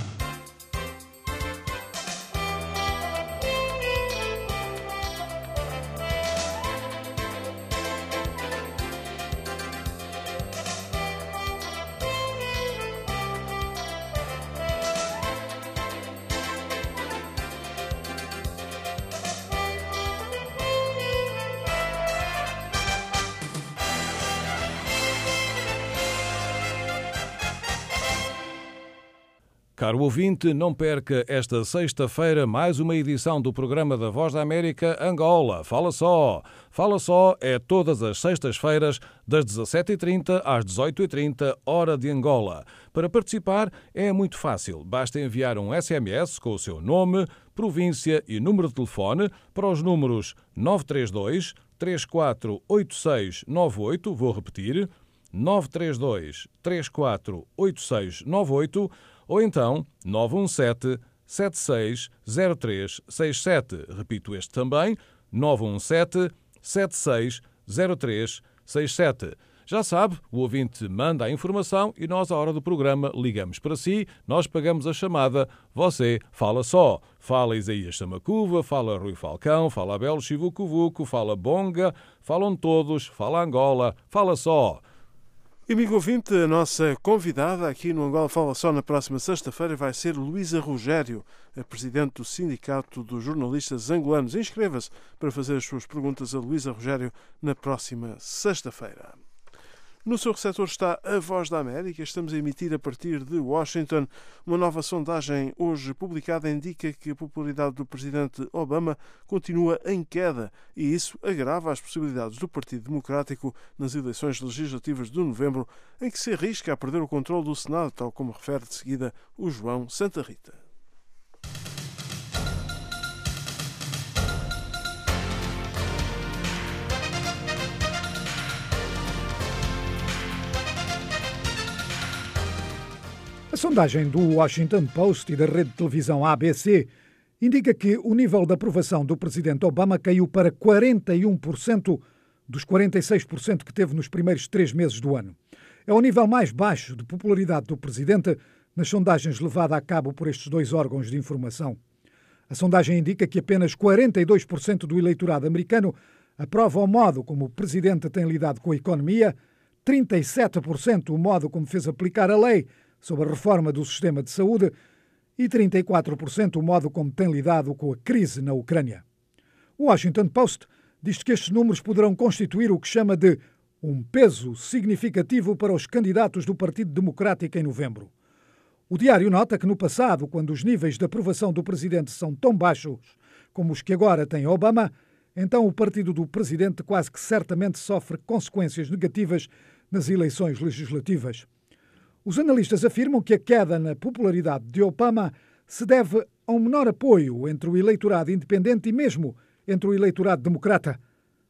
Caro ouvinte, não perca esta sexta-feira mais uma edição do programa da Voz da América Angola. Fala só! Fala só é todas as sextas-feiras, das 17h30 às 18h30, hora de Angola. Para participar é muito fácil. Basta enviar um SMS com o seu nome, província e número de telefone para os números 932 348698, vou repetir, 932 348698, ou então 917-760367. Repito este também, 917-760367. Já sabe, o ouvinte manda a informação e nós, à hora do programa, ligamos para si, nós pagamos a chamada, você fala só. Fala Isaías Samacuva, fala Rui Falcão, fala Abel Chivucuvuco, fala Bonga, falam todos, fala Angola, fala só. Amigo ouvinte, a nossa convidada aqui no Angola Fala Só na próxima sexta-feira vai ser Luísa Rogério, a presidente do Sindicato dos Jornalistas Angolanos. Inscreva-se para fazer as suas perguntas a Luísa Rogério na próxima sexta-feira. No seu receptor está a Voz da América. Estamos a emitir a partir de Washington. Uma nova sondagem hoje publicada indica que a popularidade do presidente Obama continua em queda e isso agrava as possibilidades do Partido Democrático nas eleições legislativas de novembro, em que se arrisca a perder o controle do Senado, tal como refere de seguida o João Santa Rita. A sondagem do Washington Post e da rede de televisão ABC indica que o nível de aprovação do presidente Obama caiu para 41% dos 46% que teve nos primeiros 3 meses do ano. É o nível mais baixo de popularidade do presidente nas sondagens levada a cabo por estes 2 órgãos de informação. A sondagem indica que apenas 42% do eleitorado americano aprova o modo como o presidente tem lidado com a economia, 37% o modo como fez aplicar a lei sobre a reforma do sistema de saúde e 34% o modo como tem lidado com a crise na Ucrânia. O Washington Post diz que estes números poderão constituir o que chama de um peso significativo para os candidatos do Partido Democrático em novembro. O diário nota que no passado, quando os níveis de aprovação do presidente são tão baixos como os que agora tem Obama, então o partido do presidente quase que certamente sofre consequências negativas nas eleições legislativas. Os analistas afirmam que a queda na popularidade de Obama se deve a um menor apoio entre o eleitorado independente e mesmo entre o eleitorado democrata.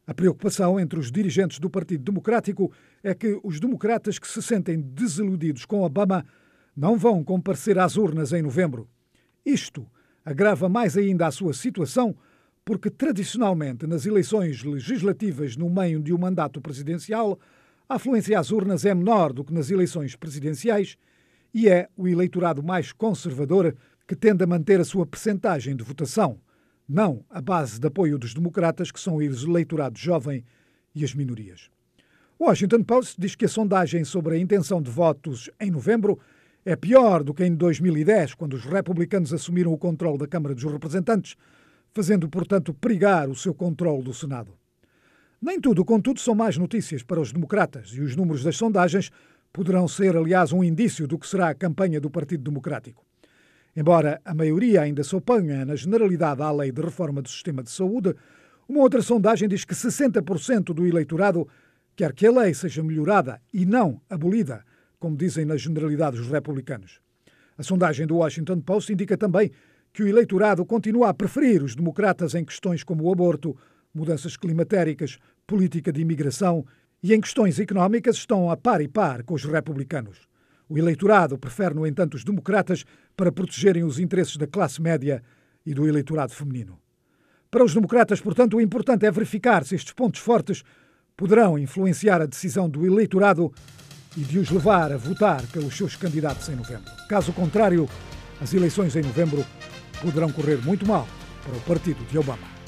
A preocupação entre os dirigentes do Partido Democrático é que os democratas que se sentem desiludidos com Obama não vão comparecer às urnas em novembro. Isto agrava mais ainda a sua situação porque, tradicionalmente, nas eleições legislativas no meio de um mandato presidencial, a afluência às urnas é menor do que nas eleições presidenciais e é o eleitorado mais conservador que tende a manter a sua percentagem de votação, não a base de apoio dos democratas, que são o eleitorado jovem e as minorias. O Washington Post diz que a sondagem sobre a intenção de votos em novembro é pior do que em 2010, quando os republicanos assumiram o controle da Câmara dos Representantes, fazendo, portanto, perigar o seu controle do Senado. Nem tudo, contudo, são más notícias para os democratas e os números das sondagens poderão ser, aliás, um indício do que será a campanha do Partido Democrático. Embora a maioria ainda se oponha na generalidade à lei de reforma do sistema de saúde, uma outra sondagem diz que 60% do eleitorado quer que a lei seja melhorada e não abolida, como dizem na generalidade os republicanos. A sondagem do Washington Post indica também que o eleitorado continua a preferir os democratas em questões como o aborto, mudanças climatéricas, política de imigração e em questões económicas estão a par e par com os republicanos. O eleitorado prefere, no entanto, os democratas para protegerem os interesses da classe média e do eleitorado feminino. Para os democratas, portanto, o importante é verificar se estes pontos fortes poderão influenciar a decisão do eleitorado e de os levar a votar pelos seus candidatos em novembro. Caso contrário, as eleições em novembro poderão correr muito mal para o partido de Obama.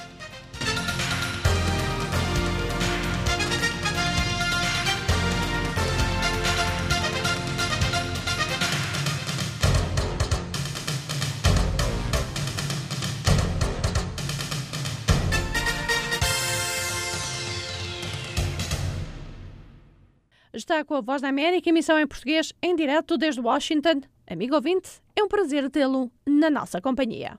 Está com a Voz da América, emissão em português, em direto desde Washington. Amigo ouvinte, é um prazer tê-lo na nossa companhia.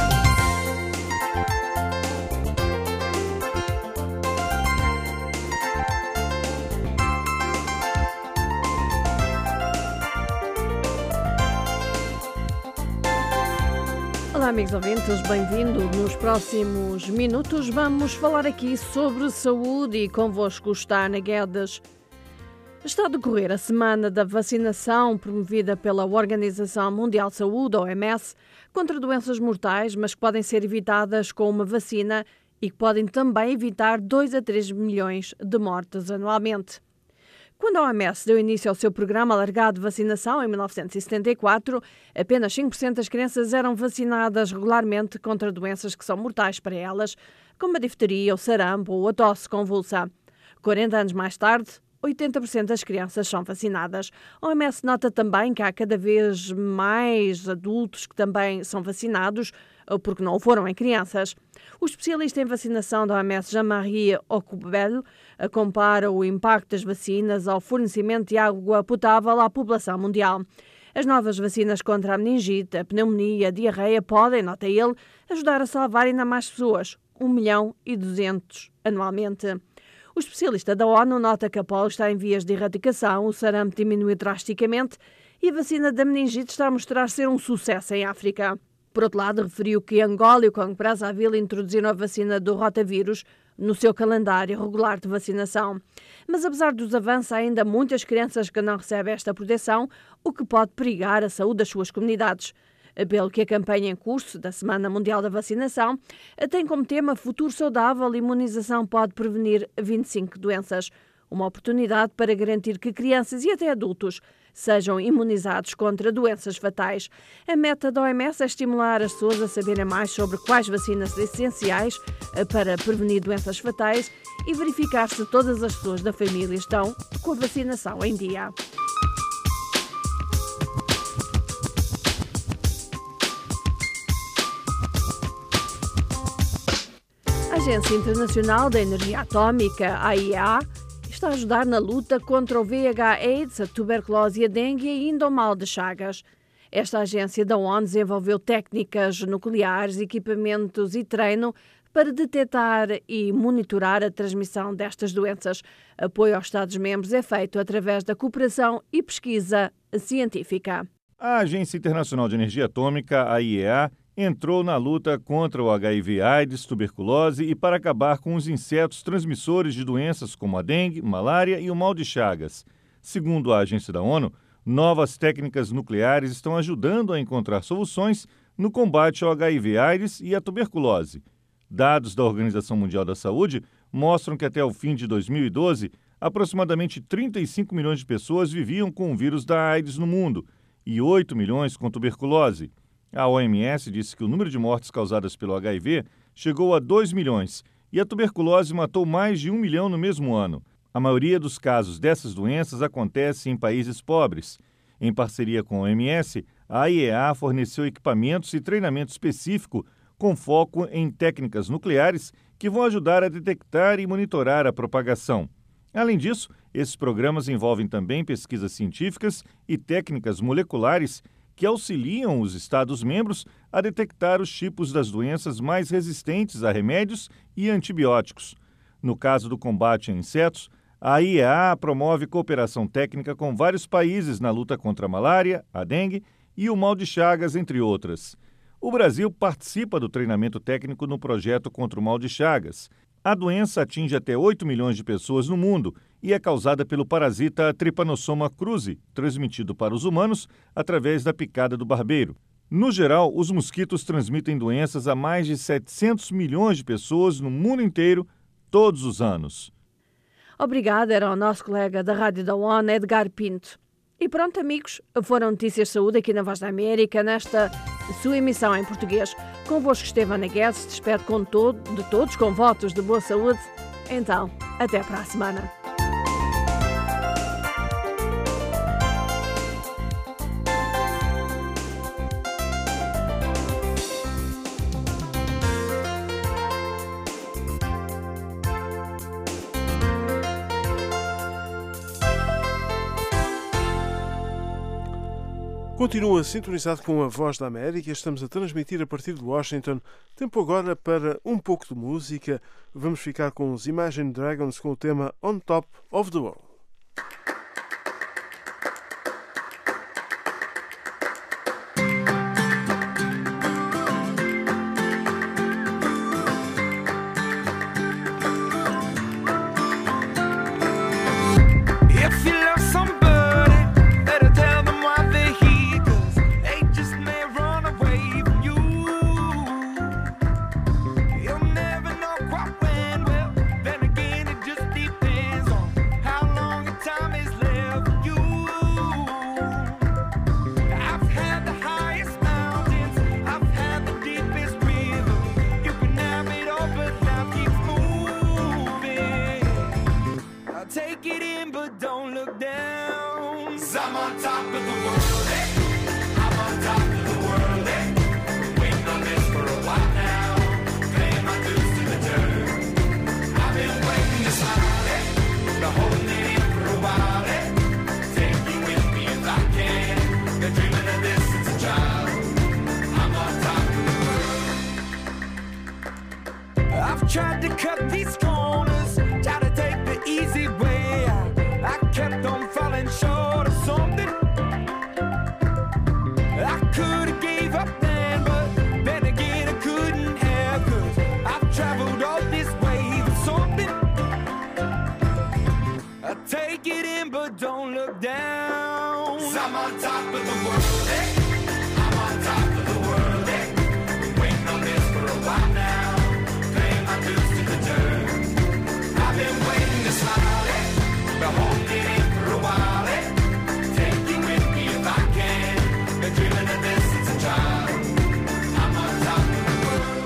Olá, amigos ouvintes, bem-vindo. Nos próximos minutos vamos falar aqui sobre saúde e convosco está Ana Guedes. Está a decorrer a semana da vacinação promovida pela Organização Mundial de Saúde, OMS, contra doenças mortais, mas que podem ser evitadas com uma vacina e que podem também evitar 2 a 3 milhões de mortes anualmente. Quando a OMS deu início ao seu programa alargado de vacinação, em 1974, apenas 5% das crianças eram vacinadas regularmente contra doenças que são mortais para elas, como a difteria, o sarampo ou a tosse convulsa. 40 anos mais tarde, 80% das crianças são vacinadas. A OMS nota também que há cada vez mais adultos que também são vacinados, porque não o foram em crianças. O especialista em vacinação da OMS, Jean-Marie Ocubel, compara o impacto das vacinas ao fornecimento de água potável à população mundial. As novas vacinas contra a meningite, a pneumonia, a diarreia podem, nota ele, ajudar a salvar ainda mais pessoas, 1.200.000 anualmente. O especialista da ONU nota que a polio está em vias de erradicação, o sarampo diminuiu drasticamente e a vacina da meningite está a mostrar ser um sucesso em África. Por outro lado, referiu que Angola e o Congo-Brazzaville introduziram a vacina do rotavírus no seu calendário regular de vacinação. Mas apesar dos avanços, há ainda muitas crianças que não recebem esta proteção, o que pode perigar a saúde das suas comunidades. Pelo que a campanha em curso da Semana Mundial da Vacinação tem como tema Futuro Saudável, imunização pode prevenir 25 doenças. Uma oportunidade para garantir que crianças e até adultos sejam imunizados contra doenças fatais. A meta da OMS é estimular as pessoas a saberem mais sobre quais vacinas são essenciais para prevenir doenças fatais e verificar se todas as pessoas da família estão com a vacinação em dia. A Agência Internacional da Energia Atómica, AIEA, está a ajudar na luta contra o VIH/AIDS, a tuberculose, a dengue e ainda o mal de Chagas. Esta agência da ONU desenvolveu técnicas nucleares, equipamentos e treino para detectar e monitorar a transmissão destas doenças. Apoio aos Estados-membros é feito através da cooperação e pesquisa científica. A Agência Internacional de Energia Atômica, AIEA, entrou na luta contra o HIV/AIDS, tuberculose e para acabar com os insetos transmissores de doenças como a dengue, malária e o mal de Chagas. Segundo a agência da ONU, novas técnicas nucleares estão ajudando a encontrar soluções no combate ao HIV/AIDS e à tuberculose. Dados da Organização Mundial da Saúde mostram que até o fim de 2012, aproximadamente 35 milhões de pessoas viviam com o vírus da AIDS no mundo e 8 milhões com tuberculose. A OMS disse que o número de mortes causadas pelo HIV chegou a 2 milhões e a tuberculose matou mais de 1 milhão no mesmo ano. A maioria dos casos dessas doenças acontece em países pobres. Em parceria com a OMS, a IEA forneceu equipamentos e treinamento específico com foco em técnicas nucleares que vão ajudar a detectar e monitorar a propagação. Além disso, esses programas envolvem também pesquisas científicas e técnicas moleculares que auxiliam os Estados-membros a detectar os tipos das doenças mais resistentes a remédios e antibióticos. No caso do combate a insetos, a IEA promove cooperação técnica com vários países na luta contra a malária, a dengue e o mal de Chagas, entre outras. O Brasil participa do treinamento técnico no projeto contra o mal de Chagas. A doença atinge até 8 milhões de pessoas no mundo e é causada pelo parasita Trypanosoma cruzi, transmitido para os humanos através da picada do barbeiro. No geral, os mosquitos transmitem doenças a mais de 700 milhões de pessoas no mundo inteiro todos os anos. Obrigada, era o nosso colega da Rádio da ONU, Edgar Pinto. E pronto, amigos, foram notícias de saúde aqui na Voz da América, nesta sua emissão em português. Convosco esteve Ana Guedes, te espero de todos com votos de boa saúde. Então, até para a semana. Continua sintonizado com a Voz da América. Estamos a transmitir a partir de Washington. Tempo agora para um pouco de música. Vamos ficar com os Imagine Dragons com o tema On Top of the World. Tried to cut these corners, tried to take the easy way out. I kept on falling short of something. I could have gave up then, but then again I couldn't have, 'cause I've traveled all this way for something. I take it in but don't look down, 'cause I'm on top of the world, eh? I'm on top of the world, eh? Been waiting on this for a while now. I've been waiting to smile, eh? Been holding it in for a while, eh? Take you with me if I can. Been dreaming of this since a child. I'm on top of the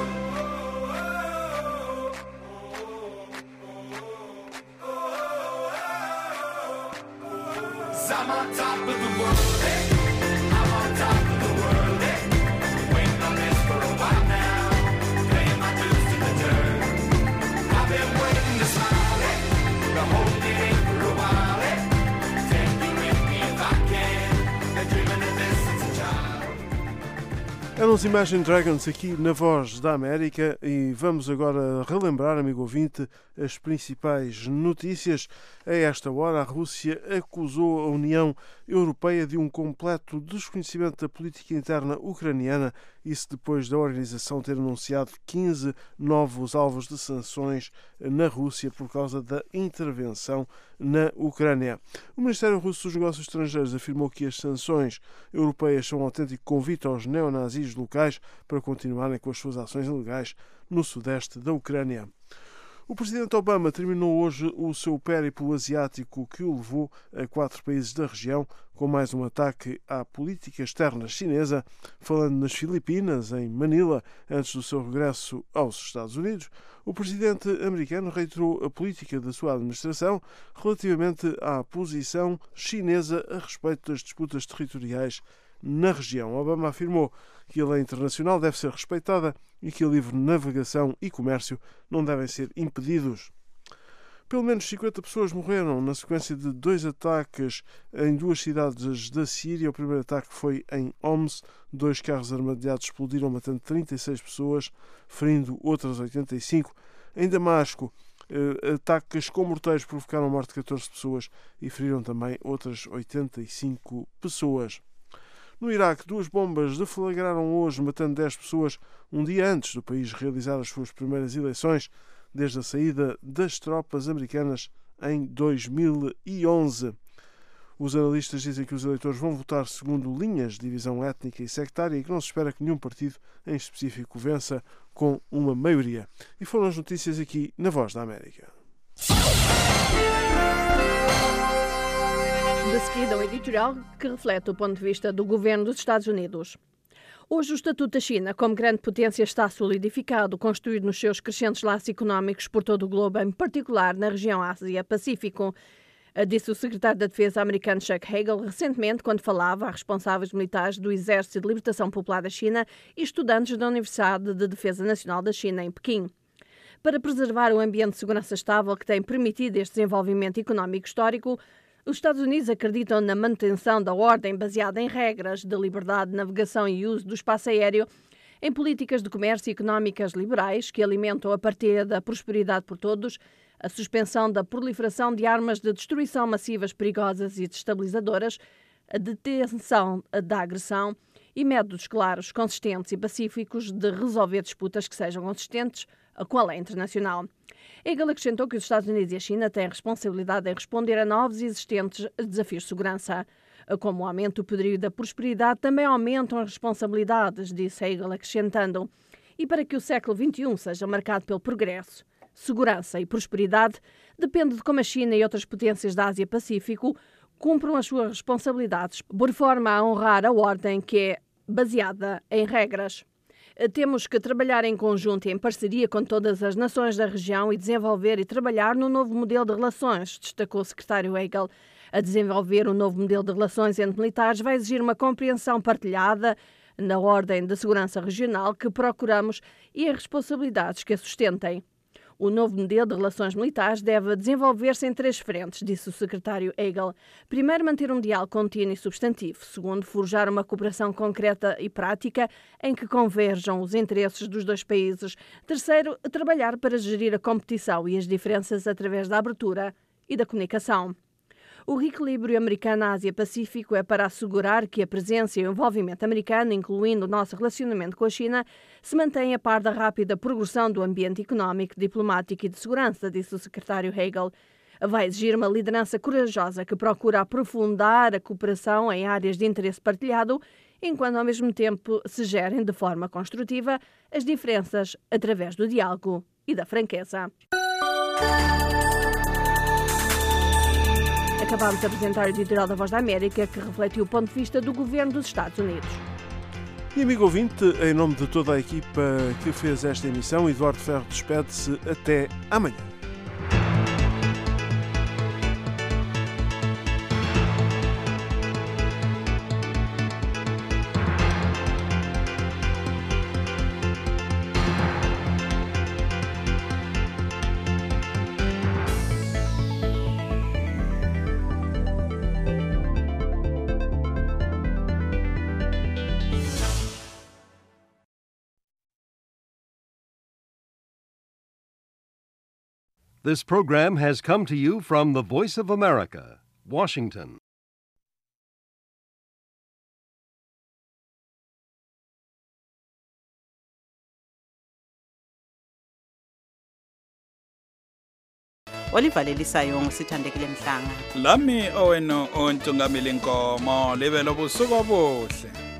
world. 'Cause I'm on top of the world, eh? I'm on top of the world, eh? Been waiting on this for a while now. Paying my dues to the dirt. I've been waiting to smile, eh? Been holding it in for a while, eh? Take you with me if I can. Been dreaming of this since a child. Eram os Imagine Dragons aqui na Voz da América e vamos agora relembrar, amigo ouvinte, as principais notícias. A esta hora, a Rússia acusou a União Europeia de um completo desconhecimento da política interna ucraniana Isso depois da organização ter anunciado 15 novos alvos de sanções na Rússia por causa da intervenção na Ucrânia. O Ministério Russo dos Negócios Estrangeiros afirmou que as sanções europeias são um autêntico convite aos neonazis locais para continuarem com as suas ações ilegais no sudeste da Ucrânia. O presidente Obama terminou hoje o seu périplo asiático que o levou a 4 países da região, com mais um ataque à política externa chinesa, falando nas Filipinas, em Manila, antes do seu regresso aos Estados Unidos. O presidente americano reiterou a política da sua administração relativamente à posição chinesa a respeito das disputas territoriais na região. Obama afirmou que a lei internacional deve ser respeitada e que a livre navegação e comércio não devem ser impedidos. Pelo menos 50 pessoas morreram na sequência de 2 ataques em 2 cidades da Síria. O primeiro ataque foi em Homs. 2 carros armadilhados explodiram, matando 36 pessoas, ferindo outras 85. Em Damasco, ataques com morteiros provocaram a morte de 14 pessoas e feriram também outras 85 pessoas. No Iraque, 2 bombas deflagraram hoje, matando 10 pessoas, um dia antes do país realizar as suas primeiras eleições, desde a saída das tropas americanas em 2011. Os analistas dizem que os eleitores vão votar segundo linhas de divisão étnica e sectária e que não se espera que nenhum partido em específico vença com uma maioria. E foram as notícias aqui na Voz da América. De seguida, um editorial que reflete o ponto de vista do governo dos Estados Unidos. Hoje, o Estatuto da China, como grande potência, está solidificado, construído nos seus crescentes laços económicos por todo o globo, em particular na região Ásia-Pacífico. Disse o secretário da Defesa americano Chuck Hagel recentemente, quando falava a responsáveis militares do Exército de Libertação Popular da China e estudantes da Universidade de Defesa Nacional da China, em Pequim. Para preservar o ambiente de segurança estável que tem permitido este desenvolvimento económico histórico, os Estados Unidos acreditam na manutenção da ordem baseada em regras de liberdade de navegação e uso do espaço aéreo, em políticas de comércio e económicas liberais que alimentam a partilha da prosperidade por todos, a suspensão da proliferação de armas de destruição massivas perigosas e destabilizadoras, a detenção da agressão e métodos claros, consistentes e pacíficos de resolver disputas que sejam consistentes com a lei internacional. Hegel acrescentou que os Estados Unidos e a China têm a responsabilidade em responder a novos e existentes desafios de segurança. Como o aumento do poderio e da prosperidade, também aumentam as responsabilidades, disse Hegel, acrescentando. E para que o século XXI seja marcado pelo progresso, segurança e prosperidade, depende de como a China e outras potências da Ásia-Pacífico cumpram as suas responsabilidades, por forma a honrar a ordem que é baseada em regras. Temos que trabalhar em conjunto e em parceria com todas as nações da região e desenvolver e trabalhar num novo modelo de relações, destacou o secretário Hagel. A desenvolver um novo modelo de relações entre militares vai exigir uma compreensão partilhada na ordem de segurança regional que procuramos e as responsabilidades que a sustentem. O novo modelo de relações militares deve desenvolver-se em 3 frentes, disse o secretário Hagel. Primeiro, manter um diálogo contínuo e substantivo. Segundo, forjar uma cooperação concreta e prática em que converjam os interesses dos 2 países. Terceiro, trabalhar para gerir a competição e as diferenças através da abertura e da comunicação. O reequilíbrio americano-Ásia-Pacífico é para assegurar que a presença e o envolvimento americano, incluindo o nosso relacionamento com a China, se mantém a par da rápida progressão do ambiente económico, diplomático e de segurança, disse o secretário Hagel. Vai exigir uma liderança corajosa que procura aprofundar a cooperação em áreas de interesse partilhado, enquanto ao mesmo tempo se gerem de forma construtiva as diferenças através do diálogo e da franqueza. Acabamos de apresentar o editorial da Voz da América, que refletiu o ponto de vista do governo dos Estados Unidos. E amigo ouvinte, em nome de toda a equipa que fez esta emissão, Eduardo Ferro despede-se até amanhã. This program has come to you from the Voice of America, Washington. olivalelisayo ngusithandekile Mhlanga. Lami owenu uNtungamili Nkomo libe lobusuku obuhle.